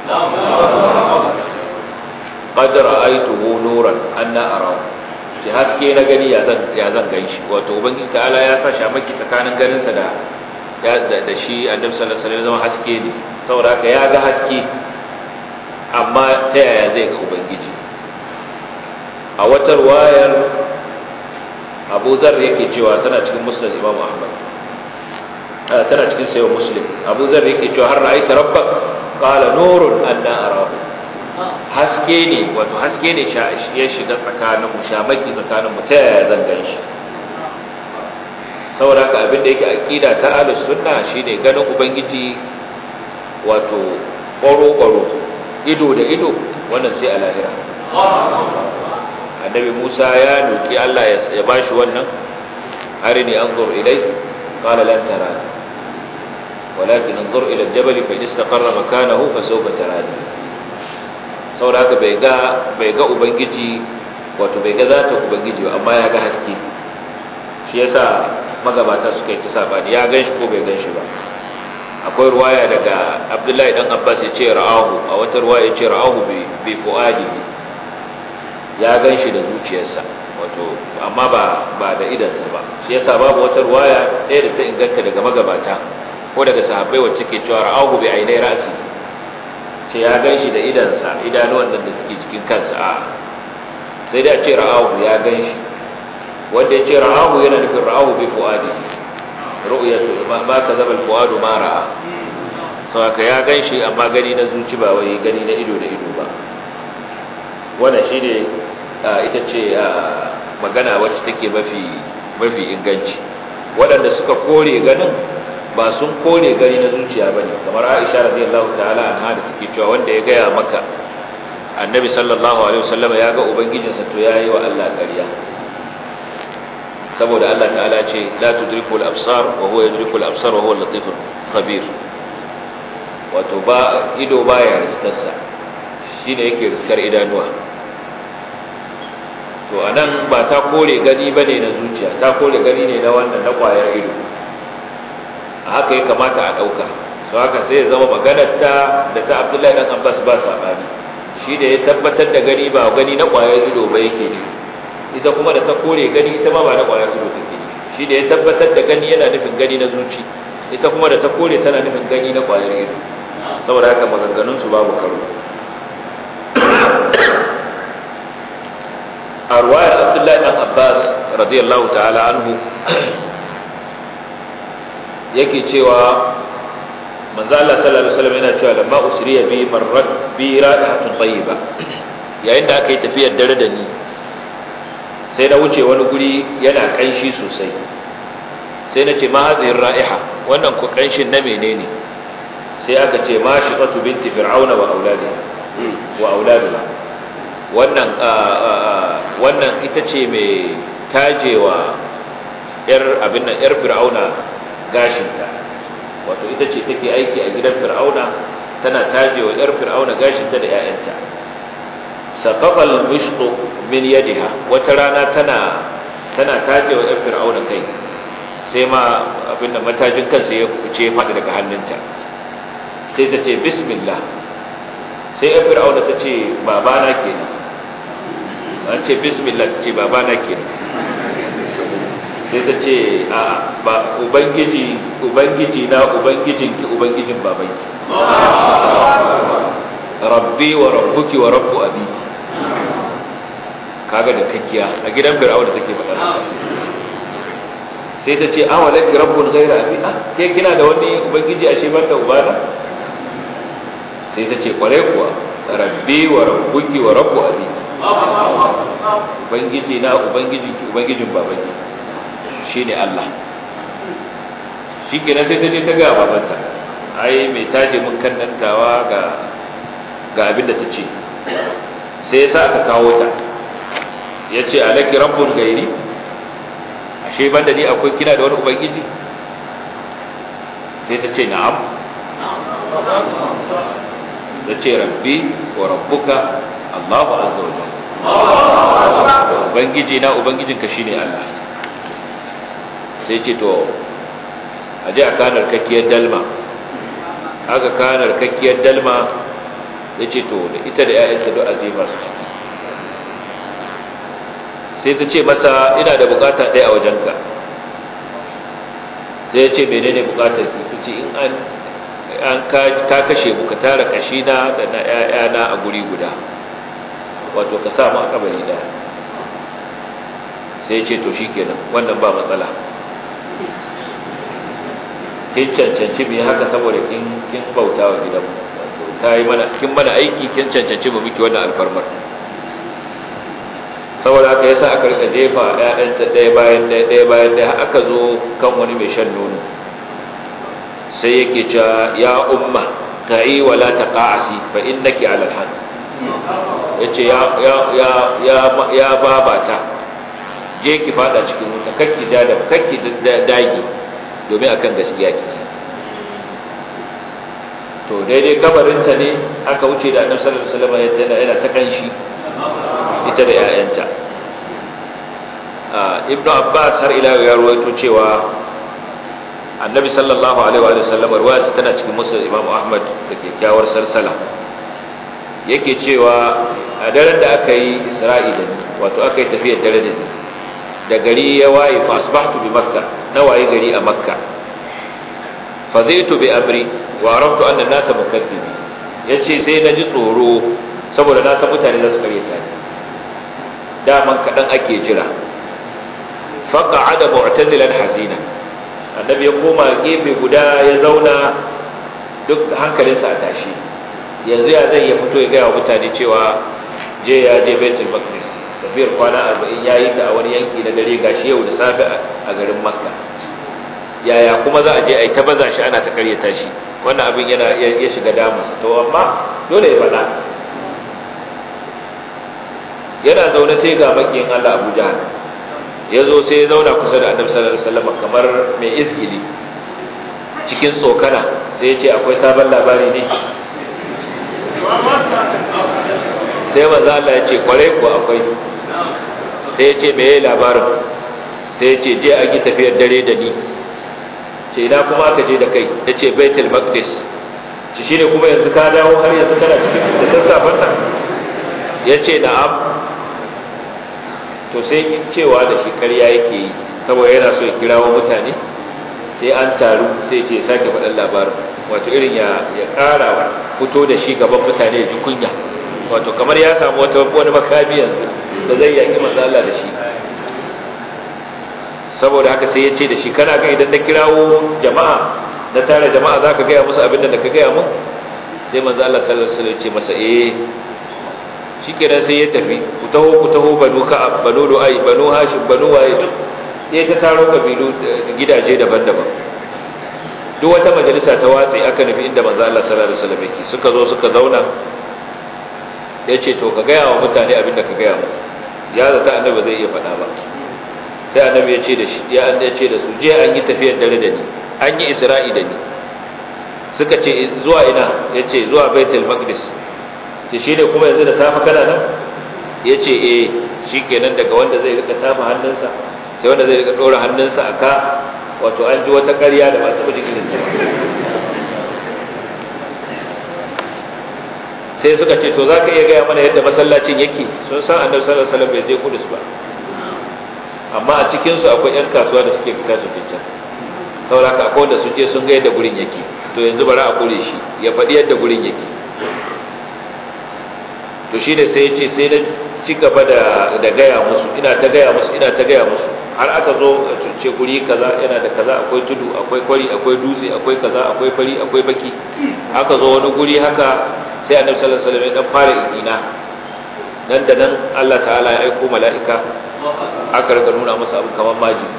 Qad ra'aytuhu nuran anna arahu, ce haske na gani ya zan ganshi. Wato ubangiji ta'ala ya sa shamaki tsakanin ganin sa da shi annabi sallallahu alaihi wasallam haske ne, saboda haka ya ga haske, amma ta yaya zai ga ubangiji? A wata ruwayar Abu Dharr yake cewa tana cikin Musnad Imam Ahmad, tana cikin Sahih Muslim. Abu Dharr yake cewa har ra'aita rabbak qala nurun anna arahu, haske ne, wato haske ne ya shiga tsakanin mu, shamaki tsakanin mu, ta yaya zan ganshi? Saboda haka abin da yake aqida ta ahlus sunna shine ganin ubangiji, wato ƙwaro ido da ido, wannan sai a lahira. Annabi Musa ya nuki Allah ya bashi wannan, arini anzur ilai qala lan tarani walakin anzur ila al-jabal fa in istaqarra makanahu fa sawfa tarani. Saboda haka bai ga ubangiji, wato bai ga zata ubangiji ba, amma ya ga haske. Shi yasa magabata suka yi ta sabani, ya ganshi ko bai ganshi ba. Akwai ruwaya daga Abdullahi dan Abbas ya ce ra'ahu, a wata ruwaya ya ce ra'ahu bi fuadi, ya ganshi da zuciyarsa, wato amma ba da idansa ba. Shi yasa babu wata ruwaya ɗaya da ta inganta daga magabata ko daga sahabbai wacce ke cewa ra'ahu bi ainai ra'si, ce ya ganshi da idansa, idanuwan nan da suke cikin kansa. A sai dai a ce ra'ahu ya ganshi, wanda ya ce ra'ahu yana nufin ra'ahu bi fuadi, ru'yatu ma kazaba al-fuadu ma ra'a. Saboda ya ganshi amma gani na zuci ba wai gani na ido da ido ba. Wannan shine ita ce magana wacce take mafi inganci. Waɗanda suka kore ganin ba sun kore gani na zuciya bane kamar Aisha radiyallahu ta'ala anha da take cewa wanda ya gaya maka annabi sallallahu alaihi wasallam ya ga ubangijinsa to yayi wa Allah ƙarya saboda Allah ta'ala ce la tudriku al-absar wa huwa yudriku al-absar wa huwa al-latif khabir wato ba ido baya riskarsa shine yake riskar idanuwa to anan ba ta kore gani bane na zuciya ta kore gani ne na wannan na kwayar ido haka ya kamata a dauka to haka sai ya zama maganar ta da ta Abdullahi dan Abbas ba sabani shi da ya tabbatar da gani ba gani na kwayar ido ba yake ne ita kuma da ta kore gani ita ma ba na kwayar ido take ne shi da ya tabbatar da gani yana nufin gani na zuci ita kuma da ta kore tana nufin gani na kwayar ido saboda haka maganganun su babu karo a ruwayar Abdullahi dan Abbas radiyallahu ta'ala anhu yake cewa manzo Allah sallallahu alaihi wasallam yana cewa lamma usriya bi marrat bi ra'ihatun tayyiba yayin da aka yi tafiyar dare da ni sai na wuce wani guri yana kanshi sosai sai na ce ma hadhihi ra'iha wannan ku kanshin na menene sai aka ce ma shiqatu binti fir'auna wa auladuha wannan ita ce mai tajewa yar fir'auna gashinta wato ita ce take aiki a gidan fir'auna tana tajewa yar fir'auna gashinta da 'ya'yanta saqaqal mishqu min yadiha wata rana tana tajewa yar fir'auna kai sai ma matajin kansa ya ce faɗi daga hannunta sai ta ce bismillah sai yar fir'auna ta ce babana kenan an ce bismillah ta ce babana kenan sai ta ce a ba ubangiji na ubangijinki ubangijin babanki rabbi wa rabbuki wa rabbu abiki kaga da kakkiya a gidan fir'auna take faɗa sai ta ce awalaki rabbun ghayra abi ke kina da wani ubangiji ashe banda ubana sai ta ce kware kuwa rabbi wa rabbuki wa rabbu abiki ubangiji na ubangijinki ubangijin babanki shine Allah shi kenan sai ta je ta ga babanta ai mai taje mun kannantawa ga abin da ta ce sai yasa aka kawo ta yace alaki rabbun gairi ashe banda ni akwai kina da wani ubangiji sai ta ce na'am ta ce rabbi wa rabbuka Allahu azza wa jalla ubangiji na ubangijinka shine Allah sai ce to a je a kanar kakkiyar dalma aka kanar kakkiyar dalma ya ce to da ita da 'ya'yansa duk azimar sai ta ce masa ina da bukata ɗaya a wajenka sai ya ce menene bukatar ki ce in an ka kashe mu ka tara kashina da na 'ya'yana a guri guda wato ka sa mu a kabari daya sai ya ce to shikenan wannan ba matsala kin cancanci mu haka saboda kin bauta wa gidan ta yi mana kin mana aiki kin cancanci mu miki wannan alfarmar saboda haka yasa aka rika jefa ƴaƴanta ɗaya bayan ɗaya aka zo kan wani mai shan nono sai yake cewa ya umma ta'i wa la taqa'asi fa innaki 'ala al-haq yace ya babata je ki fada cikin wuta kakki dagi domin akan gaskiya kike to daidai kabarinta ne aka wuce da annabi sallallahu alaihi wasallam yana ta kanshi ita da 'ya'yanta. Ibn Abbas har ila ya rawaito cewa annabi sallallahu alaihi wa sallam ruwaya tana cikin musnad Imam Ahmad da kyakkyawar salsala yake cewa a daren da aka yi Isra'i da ni wato aka yi tafiyar dare da ni da gari ya waye fa asbahtu bi Makkah na waye gari a Makka fa zaitu bi amri wa araftu anna an-nasa mukaththibi yace sai na ji tsoro saboda na san mutane za su karyata ni daman kadan ake jira fa qa'ada mu'tazilan hazina annabi ya koma gefe guda ya zauna duk hankalinsa a tashi yanzu ya zai ya fito ya ga mutane cewa je ya je Baitul Maqdis tafiyar kwana 40 yayi ta a wani yanki na dare gashi yau da safe a garin Makka yaya kuma za a je a yi ta baza shi ana ta karyata shi, wannan abin ya shiga damunsa. To amma dole ya faɗa. Yana zaune sai ga makiyin Allah Abu Jahal ya zo sai ya zauna kusa da Annabi sallallahu alaihi wasallam kamar mai izgili, cikin tsokana sai ya ce akwai sabon labari ne. Sai manzo Allah ya ce kwarai ko akwai. Sai ya ce meye labarin? Sai ya ce je a yi tafiyar dare da ni. Ce ina kuma aka je da kai? Ya ce Baitul Maqdis. Ce shine kuma yanzu ka dawo har yanzu kana cikin da sassafen nan? Ya ce na'am. To sai cewa da shi ƙarya yake yi saboda yana so ya kirawo mutane, sai an taru sai ce sake faɗan labarin, wato irin ya ƙara fito da shi gaban mutane ya ji kunya, wato kamar ya samu wani makami yanzu da zai yaƙi manzo Allah da shi. Saboda haka sai ya ce da shi kana ga idan na kirawo jama'a na tare jama'a zaka gaya musu abin da ka gaya mun? Sai manzo Allah sallallahu alaihi wasallam ya ce masa shikenan sai ya tafi, ku taho banu Ka'ab, banu Lu'ay, banu Hashim, banu Wa'id, sai ta taro kabilu gidaje daban-daban. Duk wata majalisa ta watsi aka nufi inda manzo Allah sallallahu alaihi wasallam yake. Suka zo suka zauna. Yace to ka gaya wa mutane abin da ka gaya mu. Ya zata annabi zai iya faɗa ba. Sai annabi ya ce da shi, ya ce da su, je an yi tafiyar dare da ni, an yi Isra'i da ni. Suka ce zuwa ina? Yace zuwa Baitul Maqdis. Shi ne kuma yanzu da safe kana nan? Ya ce shi kenan daga wanda zai rika tafa hannunsa sai wanda zai rika ɗora hannunsa a ka, wato an ji wata ƙarya da masu bujin irin sai suka ce to za ka iya gaya mana yadda masallacin yake? Sun san Annabi sallallahu alaihi wasallam bai je Kudus ba, amma a cikinsu akwai 'yan kasuwa da suke fita su fita, saboda haka akwai wanda sun je sun ga yadda gurin yake. To yanzu bari a kure shi ya faɗi yadda gurin yake. To shi ne sai ya ce sai na ci gaba da gaya musu, ina ta gaya musu har aka zo ce guri kaza yana da kaza, akwai tudu, akwai kwari, akwai dutse, akwai kaza, akwai fari, akwai baki. Aka zo wani guri haka sai Annabi sallallahu alaihi wasallam ya dan fara ina nan da nan Allah ta'ala ya aika mala'ika aka rika nuna masa abu kamar majigi.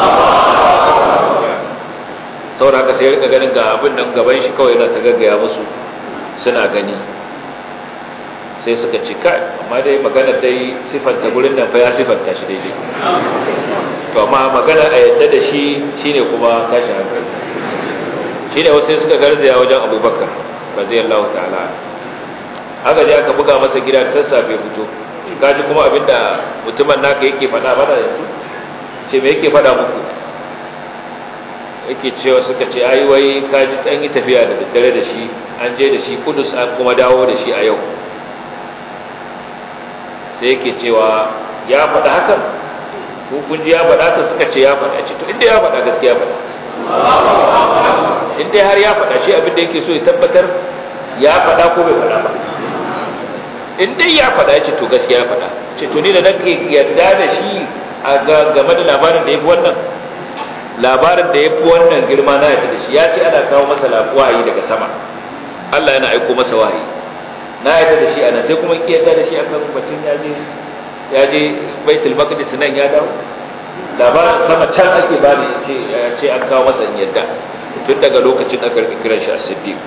Saboda haka sai ya rika ganin ga abin nan gaban shi kawai yana ta gaggaya musu suna gani. Sai suka ce kai amma dai magana dai sifanta gurin nan fa ya sifanta shi daidai, to amma magana a yadda da shi shine kuma tashi hankali. Shine wasu suka garzaya wajen Abubakar radiyallahu ta'ala, haka je aka buga masa gida da sassafe fito. Kaji kuma abinda mutumin naka yake faɗa mana yanzu? Ce me yake faɗa muku? Yake cewa suka ce ai wai kaji an yi tafiya da daddare da shi, an je da shi Kudus an kuma dawo da shi a yau. Sai yake cewa ya faɗa hakan ko kun ji ya faɗa haka? Suka ce ya faɗa. Ce to inda ya faɗa gaskiya faɗa, inda har ya faɗa shi abin da yake so ya tabbatar ya faɗa ko bai faɗa ba. In dai ya faɗa ya ce to gaskiya ya faɗa. Ce to ni da nake yarda da shi a game da labarin da ya fi wannan, labarin da ya fi wannan girma na yarda da shi. Ya ce ana kawo masa wahayi daga sama, Allah yana aiko masa wahayi, na yarda da shi anan. Sai kuma ki yarda da shi akan batun ya je Baitul Maqdis nan ya dawo, labarin sama can ake bani ce an kawo masa in yarda. Tun daga lokacin aka kiran shi as-Siddiq.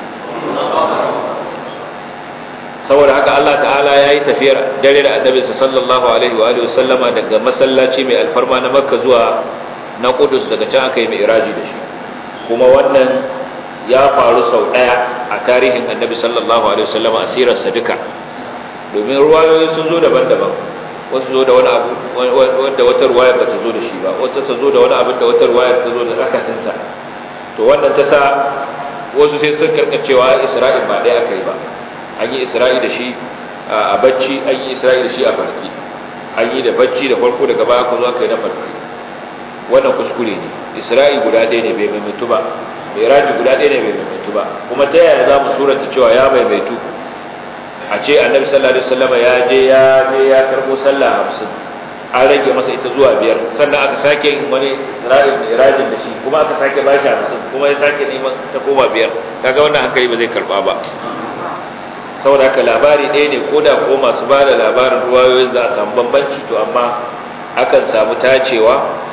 Saboda haka Allah ta'ala ya yi tafiyar dare da Annabi sallallahu alaihi wa alihi wasallama daga masallaci mai alfarma na Makka zuwa na Qudus, daga can aka yi mi'raji da shi. Kuma wannan ya faru sau daya a tarihin Annabi sallallahu alaihi wasallama a sirarsa duka, domin ruwayoyi sun zo daban-daban. Wasu zo da wani abu wanda wata ruwaya ba ta zo da shi ba, wata ta zo da wani abu da wata ruwaya ta zo da akasinsa. To wannan ta sa wasu sai sun karkacewa Isra'il ba ɗaya aka yi ba. An yi Isra'i da shi a bacci, an yi Isra'i da shi a farki, an yi da bacci da farko daga baya ku zo aka yi na farki. Wannan kuskure ne. Isra'i guda ɗaya ne bai maimaitu ba, Mi'raji guda ɗaya ne bai maimaitu ba. Kuma ta yaya za mu surata cewa ya maimaitu? A ce Annabi sallallahu alaihi wasallam ya karbo sallah 50, an rage masa ita zuwa 5, sannan aka sake yin wani Isra'il Mi'rajin da shi, kuma aka sake bashi 50, kuma ya sake neman ta koma 5. Kaga wannan hankali ba zai karba ba. Saboda haka labari ɗaya ne, ko da ko masu ba da labarin ruwayoyin za a samu bambanci, to amma akan samu tacewa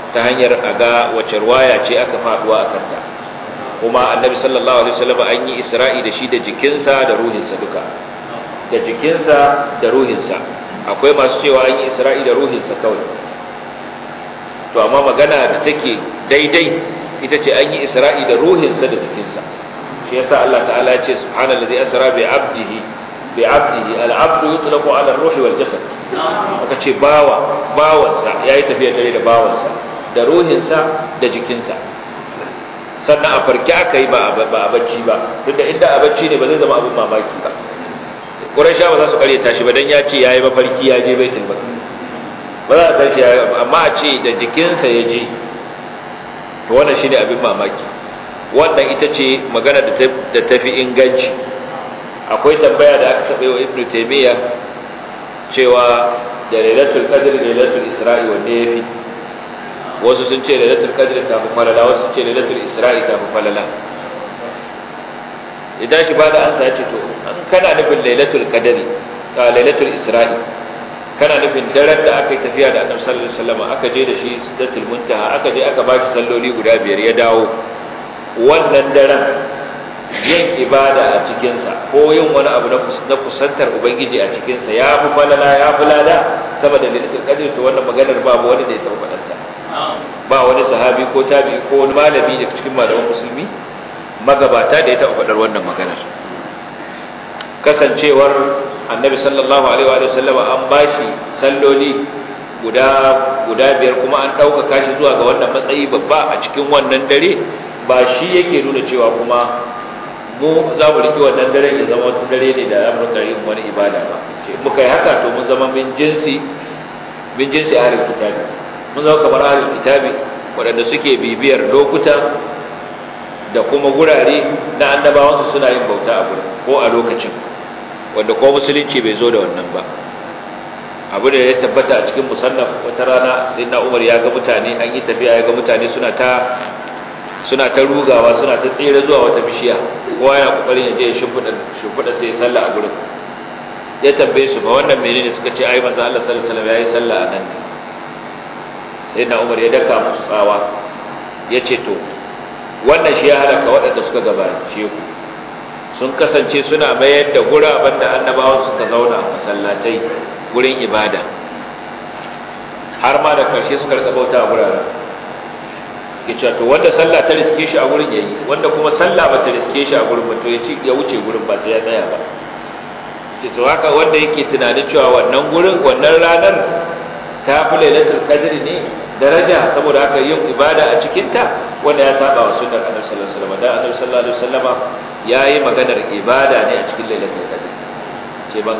ta hanyar a ga wace ruwaya ce aka faduwa a kanta. Kuma annabi sallallahu alaihi wasallam an yi isra'i da shi da jikinsa da ruhinsa duka, da jikinsa da ruhinsa. Akwai masu cewa an yi isra'i da ruhinsa kawai, to amma magana da take daidai ita ce an yi isra'i da ruhinsa da jikinsa. shi yasa Allah ta'ala ya ce subhanallazi asra bi 'abdihi al-'abdu yutlaqu 'ala ar-ruhi wal jasad. aka ce bawansa yayi tafiya tare da bawansa da ruhinsa da jikinsa. sannan a farki aka yi ba a bacci ba, tunda inda a bacci ne ba zai zama abin mamaki ba. Qurayshawa ba za su karyata shi ba dan ya ce yayi mafarki ya je Baitul Maqdis, ba za a tashi amma a ce da jikinsa ya je, to wannan shine abin mamaki. Wannan ita ce magana da tafi inganci. Akwai tambaya da aka taɓa wa Ibn Taymiyyah cewa da Lailatul Qadr da Lailatul Isra'i wanne yafi. Wasu sun ce Lailatul Qadr ta fi falala, wasu sun ce Lailatul Isra'i ta fi falala. Idan shi ba da ansa ya ce to an kana nufin Lailatul Qadr ta Lailatul Isra'i, kana nufin daren da aka yi tafiya da Annabi sallallahu alaihi wasallam aka je da shi Sidratul Muntaha, aka je aka ba shi salloli guda 5 ya dawo. Wannan daren yin ibada a cikinsa ko yin wani abu na kusantar Ubangiji a cikinsa ya fi falala ya fi lada sama da Lailatul Qadr. To wannan maganar babu wani da ya taɓa faɗanta, ba wani sahabi ko tabi'i ko wani malami da cikin malaman musulmi magabata da ya taɓa faɗar wannan maganar. Kasancewar Annabi sallallahu alaihi wa sallam an bashi salloli guda 5 kuma an ɗaukaka shi zuwa ga wannan matsayi babba a cikin wannan dare, ba shi yake nuna cewa kuma mu za mu riƙe wannan dare ya zama wata dare ne da zamu rika yin wani ibada ba. Ce muka yi haka to mun zama min jinsi ahlul kitabi, mun zama kamar ahlul kitabi waɗanda suke bibiyar lokuta da kuma gurare na annabawansu suna yin bauta a gurin ko a lokacin, wanda ko musulunci bai zo da wannan ba. Abu da ya tabbata a cikin musannaf, wata rana sayyidina Umar ya ga mutane, an yi tafiya ya ga mutane suna ta rugawa, suna ta tsere zuwa wata bishiya, kowa yana kokarin ya je ya shimfiɗa sai ya salla a gurin. Ya tambaye su ba wannan menene, suka ce ai manzo Allah sallallahu alaihi wasallam yayi salla a nan. Sayyidina Umar ya daka musu tsawa, ya ce to wannan shi ya halaka waɗanda suka gabace ku, sun kasance suna mayar da guraben da annabawan suka zauna masallatai gurin ibada, har ma da karshe suka rika bauta a guraren. Ke cewa to wanda sallah ta riske shi a gurin yayi, wanda kuma sallah ba ta riske shi a gurin ba to ya wuce gurin ba sai ya tsaya ba. Ce to haka wanda yake tunanin cewa wannan gurin, wannan ranar ta fi Lailatul Qadr ne daraja saboda haka yin ibada a cikin ta, wanda ya saba wa sunnar Annabi sallallahu alaihi wasallam. Da Annabi sallallahu alaihi wasallam yayi maganar ibada ne a cikin Lailatul Qadr. Ce man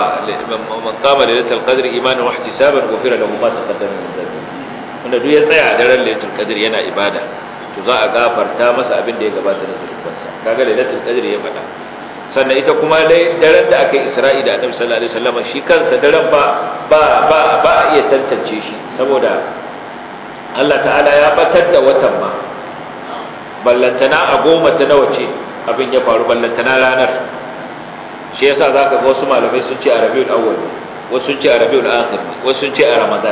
qama Lailatul Qadr imanan wa ihtisaban ghufira lahu ma taqaddama min dhanbi. Wanda duk ya tsaya a daren Lailatul Qadr yana ibada, to za a gafarta masa abin da ya gabata da zunubansa. Kaga Lailatul Qadr ya faɗa. Sannan ita kuma daren da aka yi Isra'i da Annabi sallallahu alaihi wasallam, shi kansa daren ba a iya tantance shi, saboda Allah ta'ala ya batar da watan ma. Ballantana a 10 ta nawa ce abin ya faru, ballantana ranar. Shi yasa zaka ga wasu malamai sun ce a Rabiul Awwal, wasu sun ce a Rabiul Akhir, wasu sun ce a Ramadan.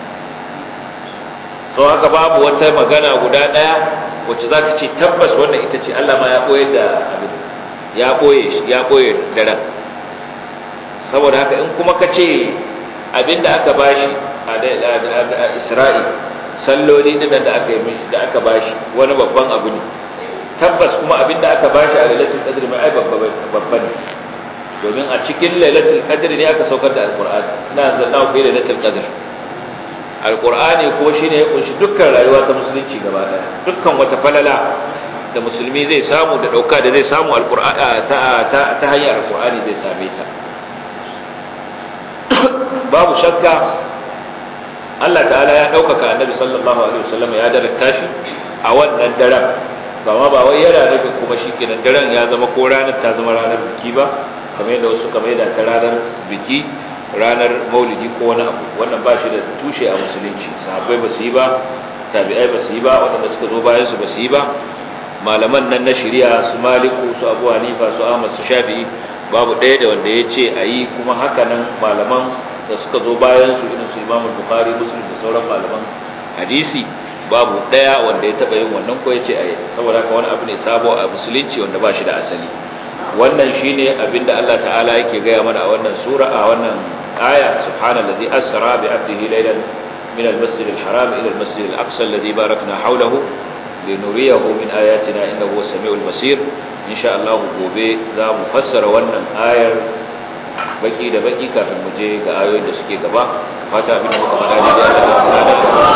To haka babu wata magana guda daya wacce zaka ce tabbas wannan ita ce. Allah ma ya boye da abin, ya boye daren. Saboda haka in kuma kace abinda aka bashi a Isra'i, salloli din da aka yi mishi, da aka bashi wani babban abu ne, tabbas kuma abinda aka bashi a Lailatul Qadr mai ai babban ne, domin a cikin Lailatul Qadr ne aka saukar da Al-Qur'ani. Ina zanna ku Lailatul Qadr. Al-Qur'ani ko shine ya kunshi dukkan rayuwa ta musulunci gaba daya, dukkan wata falala da musulmi zai samu da dauka da zai samu Al-Qur'ani ta hanyar Al-Qur'ani zai same ta. Babu shakka Allah ta'ala ya daukaka Annabi sallallahu alaihi wasallam, ya darata shi a wannan daren. Ba wai yana nufin kuma shikenan daren ya zama ko ranar ta zama ranar biki ba, kamar yadda wasu kamar yadda ta ranar biki, ranar maulidi ko wani abu. Wannan ba shi da tushe a musulunci. Sahabbai ba su yi ba, tabi'ai ba su yi ba, waɗanda suka zo bayan su ba su yi ba. Malaman nan na shari'a su Maliku, su Abu Hanifa, su Ahmad, su Shafi'i, babu ɗaya da wanda ya ce a yi. Kuma haka nan malaman da suka zo bayan su, irin su Imam Bukhari, Muslim da sauran malaman hadisi babu daya wanda ya taba yin wannan ko yace ayi, saboda haka wani abu ne sabo a musulunci wanda ba shi da asali. Wannan shine abinda Allah ta'ala yake gaya mana a wannan sura, a wannan aya, subhanallazi asra bi 'abdihi laylan min al-masjid al-haram ila al-masjid al-aqsa alladhi barakna hawlahu linuriyahu min ayatina innahu was-sami'ul basir. Insha Allah gobe za mu fassara wannan ayar baki da baki kafin mu je ga ayoyin da suke gaba. Fata abin da muka faɗa ne da Allah